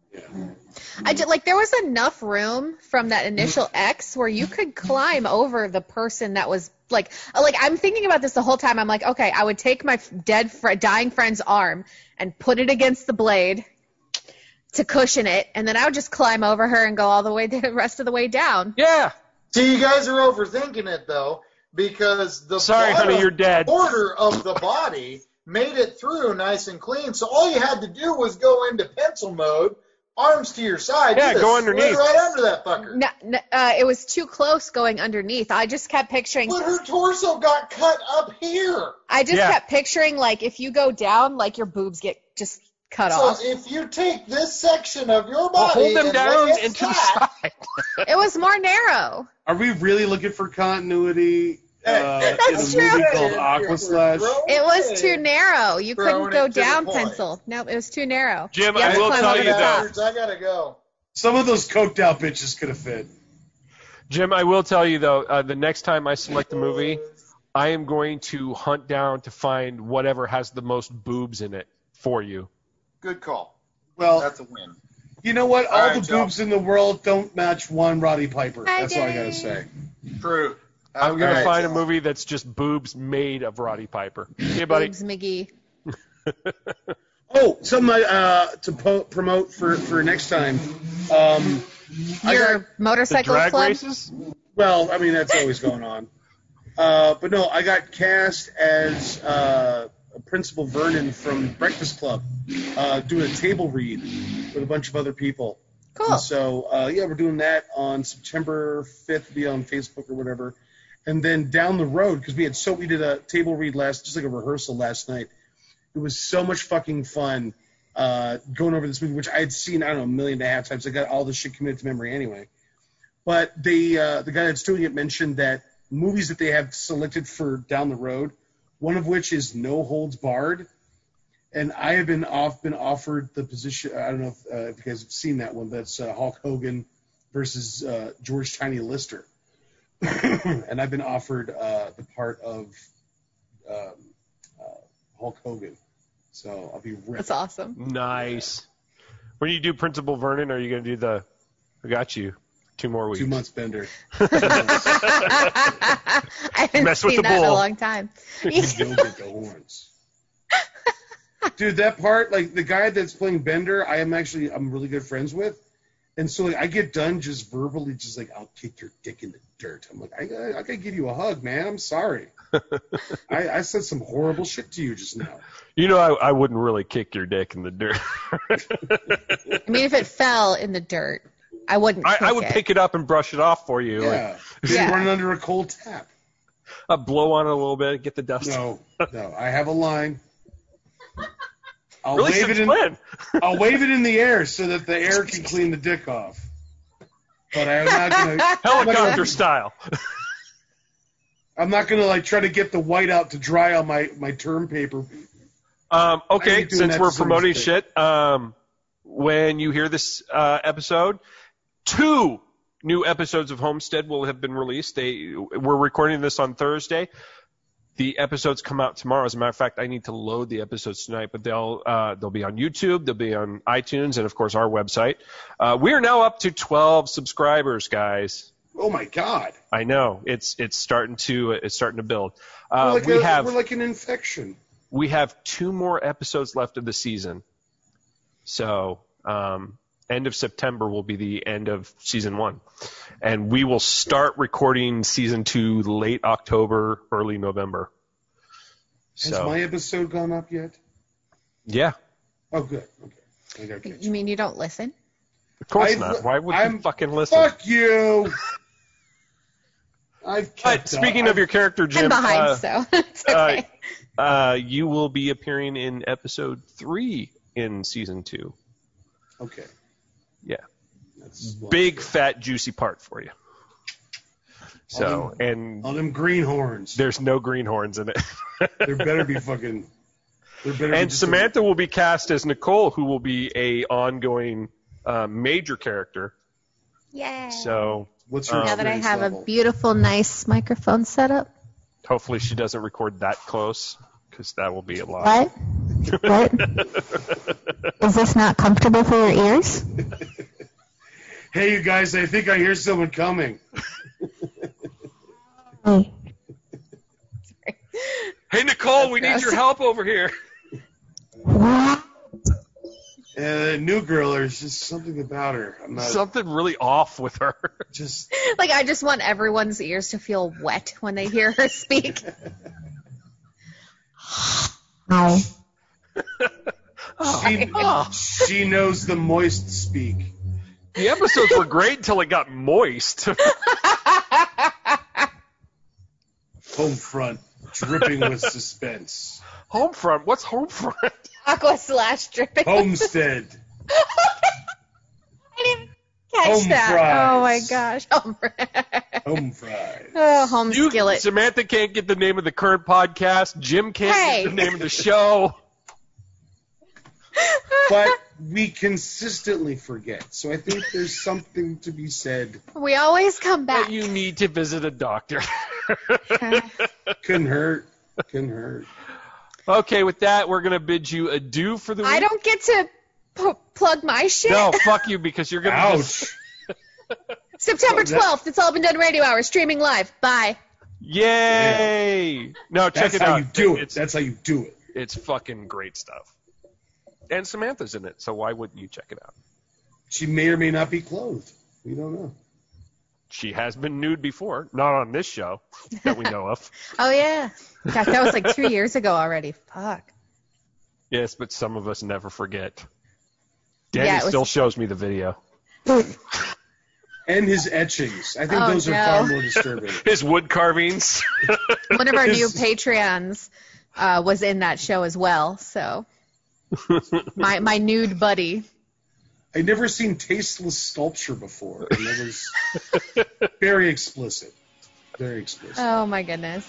Speaker 12: I did, like there was enough room from that initial X where you could climb over the person that was like like I'm thinking about this the whole time. I'm like, okay, I would take my dead fr- dying friend's arm and put it against the blade to cushion it, and then I would just climb over her and go all the way the rest of the way down.
Speaker 11: Yeah.
Speaker 13: See, you guys are overthinking it, though, because the
Speaker 11: Sorry, honey,
Speaker 13: bottom
Speaker 11: you're dead.
Speaker 13: border of the body made it through nice and clean. So all you had to do was go into pencil mode, arms to your side.
Speaker 11: Yeah,
Speaker 13: you just
Speaker 11: go
Speaker 13: slid
Speaker 11: underneath.
Speaker 13: right under that fucker.
Speaker 12: No, no, uh, it was too close going underneath. I just kept picturing.
Speaker 13: But her torso got cut up here.
Speaker 12: I just
Speaker 11: Yeah.
Speaker 12: kept picturing like if you go down, like your boobs get just cut
Speaker 13: So
Speaker 12: off.
Speaker 13: if you take this section of your
Speaker 11: Well,
Speaker 13: body
Speaker 11: hold them
Speaker 13: and
Speaker 11: down
Speaker 13: lay it
Speaker 11: into the
Speaker 13: flat,
Speaker 11: side.
Speaker 12: It was more narrow.
Speaker 10: are we really looking for continuity uh,
Speaker 12: That's
Speaker 10: in a movie
Speaker 12: true.
Speaker 10: called
Speaker 13: You're
Speaker 10: Aqua Slash?
Speaker 13: throwing
Speaker 12: It was
Speaker 13: it.
Speaker 12: too narrow. You
Speaker 13: Throwing
Speaker 12: couldn't go
Speaker 13: it to the
Speaker 12: down
Speaker 13: point.
Speaker 12: pencil. Nope, it was too narrow.
Speaker 11: Jim,
Speaker 12: You
Speaker 11: I
Speaker 12: had to
Speaker 11: will
Speaker 12: climb
Speaker 11: tell
Speaker 12: over
Speaker 11: you
Speaker 12: the
Speaker 11: though.
Speaker 12: top.
Speaker 13: Bastards, I gotta go.
Speaker 10: Some of those coked out bitches could have fit.
Speaker 11: Jim, I will tell you though, uh, the next time I select a movie, I am going to hunt down to find whatever has the most boobs in it for you.
Speaker 13: Good call.
Speaker 10: Well,
Speaker 13: That's a win.
Speaker 10: You know what? All,
Speaker 13: All
Speaker 10: the
Speaker 13: right, Joe.
Speaker 10: boobs in the world don't match one Roddy Piper.
Speaker 12: Hi,
Speaker 10: That's all I
Speaker 12: Danny.
Speaker 10: gotta say.
Speaker 13: True.
Speaker 11: I'm going
Speaker 13: All
Speaker 11: to
Speaker 13: right,
Speaker 11: find
Speaker 13: Joe.
Speaker 11: a movie that's just boobs made of Roddy Piper. Hey, buddy.
Speaker 12: Boobs McGee.
Speaker 10: Oh, something I, uh, to po- promote for, for next time. Um, I
Speaker 12: Your
Speaker 10: got,
Speaker 11: The
Speaker 12: motorcycle
Speaker 11: drag
Speaker 12: club?
Speaker 11: races?
Speaker 10: well, I mean, that's always going on. Uh, but no, I got cast as uh, Principal Vernon from Breakfast Club, uh, doing a table read with a bunch of other people.
Speaker 12: Cool.
Speaker 10: And so, uh, yeah, we're doing that on September fifth, be on Facebook or whatever. And then down the road, because we had so we did a table read last, just like a rehearsal last night. It was so much fucking fun uh, going over this movie, which I had seen, I don't know, a million and a half times. I got all this shit committed to memory anyway. But they, uh, the guy that's doing it mentioned that movies that they have selected for down the road, one of which is No Holds Barred. And I have been off, been offered the position. I don't know if, uh, if you guys have seen that one. That's uh, Hulk Hogan versus uh, George Tiny Lister. And I've been offered uh, the part of um, uh, Hulk Hogan. So I'll be ripped.
Speaker 12: That's awesome.
Speaker 11: Nice. When you do Principal Vernon, are you going to do the I got you two more weeks?
Speaker 10: Two months bender.
Speaker 12: I haven't
Speaker 11: Mess with
Speaker 12: seen
Speaker 11: the
Speaker 12: that in a
Speaker 11: bull.
Speaker 12: long time.
Speaker 10: You'll get the horns. Dude, that part, like the guy that's playing Bender, I am actually I'm really good friends with, and so like I get done just verbally, just like I'll kick your dick in the dirt. I'm like I I, I gotta give you a hug, man. I'm sorry. I, I said some horrible shit to you just now.
Speaker 11: You know, I, I wouldn't really kick your dick in the dirt.
Speaker 12: I mean, if it fell in the dirt, I wouldn't.
Speaker 11: I, I
Speaker 12: kick
Speaker 11: would
Speaker 12: it.
Speaker 11: pick it up and brush it off for you.
Speaker 10: Yeah,
Speaker 11: Like,
Speaker 10: you're
Speaker 12: Yeah.
Speaker 10: running under a cold tap.
Speaker 11: uh, blow on it a little bit, get the dust.
Speaker 10: No, no, I have a line. I'll
Speaker 11: Really,
Speaker 10: wave it
Speaker 11: since
Speaker 10: in.
Speaker 11: when?
Speaker 10: I'll wave it in the air so that the air can clean the dick off. But I'm not gonna. I'm not
Speaker 11: Helicopter
Speaker 10: gonna,
Speaker 11: style.
Speaker 10: I'm not gonna like try to get the white out to dry on my my term paper.
Speaker 11: Um,
Speaker 10: Why are
Speaker 11: okay,
Speaker 10: you doing
Speaker 11: since
Speaker 10: that
Speaker 11: we're
Speaker 10: to someone's
Speaker 11: promoting
Speaker 10: dick?
Speaker 11: shit, um, when you hear this uh, episode, two new episodes of Homestead will have been released. They we're recording this on Thursday. The episodes come out tomorrow. As a matter of fact, I need to load the episodes tonight, but they'll uh, they'll be on YouTube, they'll be on iTunes, and of course our website. Uh, we are now up to twelve subscribers, guys.
Speaker 10: Oh my God!
Speaker 11: I know it's it's starting to it's starting to build.
Speaker 10: We're
Speaker 11: Uh,
Speaker 10: like
Speaker 11: we
Speaker 10: a,
Speaker 11: have
Speaker 10: we're like an infection.
Speaker 11: we have two more episodes left of the season. So um, end of September will be the end of season one. And we will start recording season two late October, early November.
Speaker 10: Has
Speaker 11: So,
Speaker 10: my episode gone up yet?
Speaker 11: yeah,
Speaker 10: Oh, good. Okay. I gotta catch
Speaker 12: You mean you don't listen?
Speaker 11: of course
Speaker 10: I've-
Speaker 11: not. Why would
Speaker 10: I'm-
Speaker 11: you fucking listen?
Speaker 10: Fuck you. I've
Speaker 11: But
Speaker 10: kept
Speaker 11: speaking
Speaker 10: up.
Speaker 11: of your character, Jim,
Speaker 12: I'm behind,
Speaker 11: uh,
Speaker 12: so it's okay.
Speaker 11: uh, uh, you will be appearing in episode three in season two.
Speaker 10: Okay.
Speaker 11: Yeah.
Speaker 10: That's well,
Speaker 11: Big, fat, juicy part for you. So,
Speaker 10: All
Speaker 11: and
Speaker 10: all them greenhorns.
Speaker 11: there's no greenhorns in it.
Speaker 10: There better be fucking. There better be
Speaker 11: And
Speaker 10: just a-
Speaker 11: Samantha will be cast as Nicole, who will be a ongoing uh, major character.
Speaker 12: Yay.
Speaker 11: So
Speaker 10: What's your
Speaker 11: um,
Speaker 12: Now that I
Speaker 10: experience
Speaker 12: have
Speaker 10: level?
Speaker 12: a beautiful, nice microphone setup.
Speaker 11: hopefully she doesn't record that close, because that will be a lot.
Speaker 3: What? What? Is this not comfortable for your ears?
Speaker 10: Hey, you guys! I think I hear someone coming.
Speaker 3: Hey.
Speaker 11: Hey, Nicole, we need
Speaker 12: gross.
Speaker 11: your help over here.
Speaker 3: What?
Speaker 10: Uh, new girl, there's just something about her. I'm not
Speaker 11: Something really off with her.
Speaker 10: just.
Speaker 12: Like, I just want everyone's ears to feel wet when they hear her speak.
Speaker 3: Hi.
Speaker 10: She, she knows the moist speak.
Speaker 11: The episodes were great until it got moist.
Speaker 10: Homefront, dripping with suspense.
Speaker 11: Homefront? What's Homefront?
Speaker 12: Aqua slash dripping.
Speaker 10: Homestead.
Speaker 12: I didn't catch
Speaker 10: Home
Speaker 12: that.
Speaker 10: fries.
Speaker 12: Oh my gosh. Home fries.
Speaker 10: Home fries.
Speaker 12: Oh, home
Speaker 11: You,
Speaker 12: skillet.
Speaker 11: Samantha can't get the name of the current podcast. Jim can't
Speaker 12: Hey.
Speaker 11: get the name of the show.
Speaker 10: but we consistently forget. So I think there's something to be said.
Speaker 12: We always come back.
Speaker 11: But you need to visit a doctor.
Speaker 10: Couldn't hurt. Couldn't hurt.
Speaker 11: Okay, with that, we're going to bid you adieu for the week.
Speaker 12: I don't get to p- plug my shit.
Speaker 11: No, fuck you, because you're going to
Speaker 10: Ouch.
Speaker 11: just...
Speaker 12: September twelfth, It's All Been Done Radio Hour, streaming live. Bye.
Speaker 11: Yay!
Speaker 10: Yeah.
Speaker 11: No, check
Speaker 10: That's
Speaker 11: it
Speaker 10: how
Speaker 11: out.
Speaker 10: you do it.
Speaker 11: It's,
Speaker 10: That's how you do it.
Speaker 11: It's fucking great stuff. And Samantha's in it, so why wouldn't you check it out?
Speaker 10: She may or may not be clothed. We don't know.
Speaker 11: She has been nude before. Not on this show that we know of.
Speaker 12: Oh, yeah. Gosh, that was like two years ago already. Fuck.
Speaker 11: Yes, but some of us never forget. Danny
Speaker 12: Yeah, it was-
Speaker 11: still shows me the video.
Speaker 10: And his etchings. I think
Speaker 12: Oh,
Speaker 10: those are
Speaker 12: no.
Speaker 10: far more disturbing.
Speaker 11: His wood carvings.
Speaker 12: One of our new
Speaker 10: His-
Speaker 12: Patreons uh, was in that show as well, so. My my nude buddy.
Speaker 10: I'd never seen tasteless sculpture before, and it was very explicit. Very explicit.
Speaker 12: Oh, my goodness.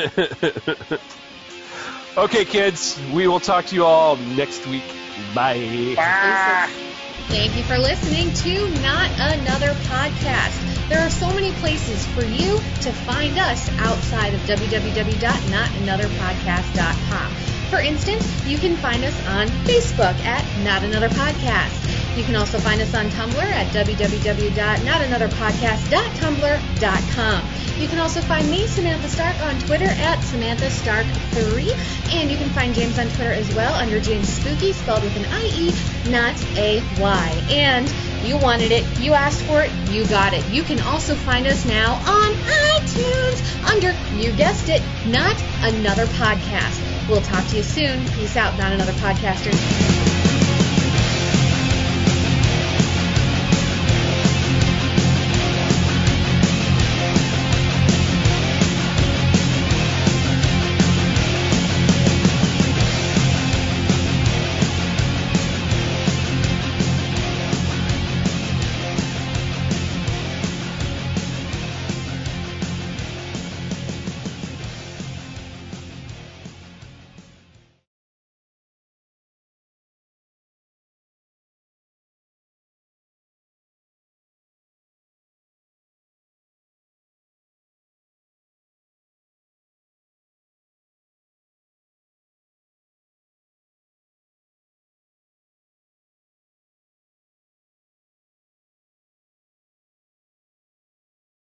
Speaker 11: Okay, kids, we will talk to you all next week. Bye.
Speaker 14: Thank you for listening to Not Another Podcast. There are so many places for you to find us outside of w w w dot not another podcast dot com. For instance, you can find us on Facebook at Not Another Podcast. You can also find us on Tumblr at w w w dot not another podcast dot tumblr dot com. You can also find me, Samantha Stark, on Twitter at Samantha Stark three. And you can find James on Twitter as well under James Spooky, spelled with an I E, not a Y. And you wanted it, you asked for it, you got it. You can also find us now on iTunes under, you guessed it, Not Another Podcast. We'll talk to you soon. Peace out, Not Another Podcasters.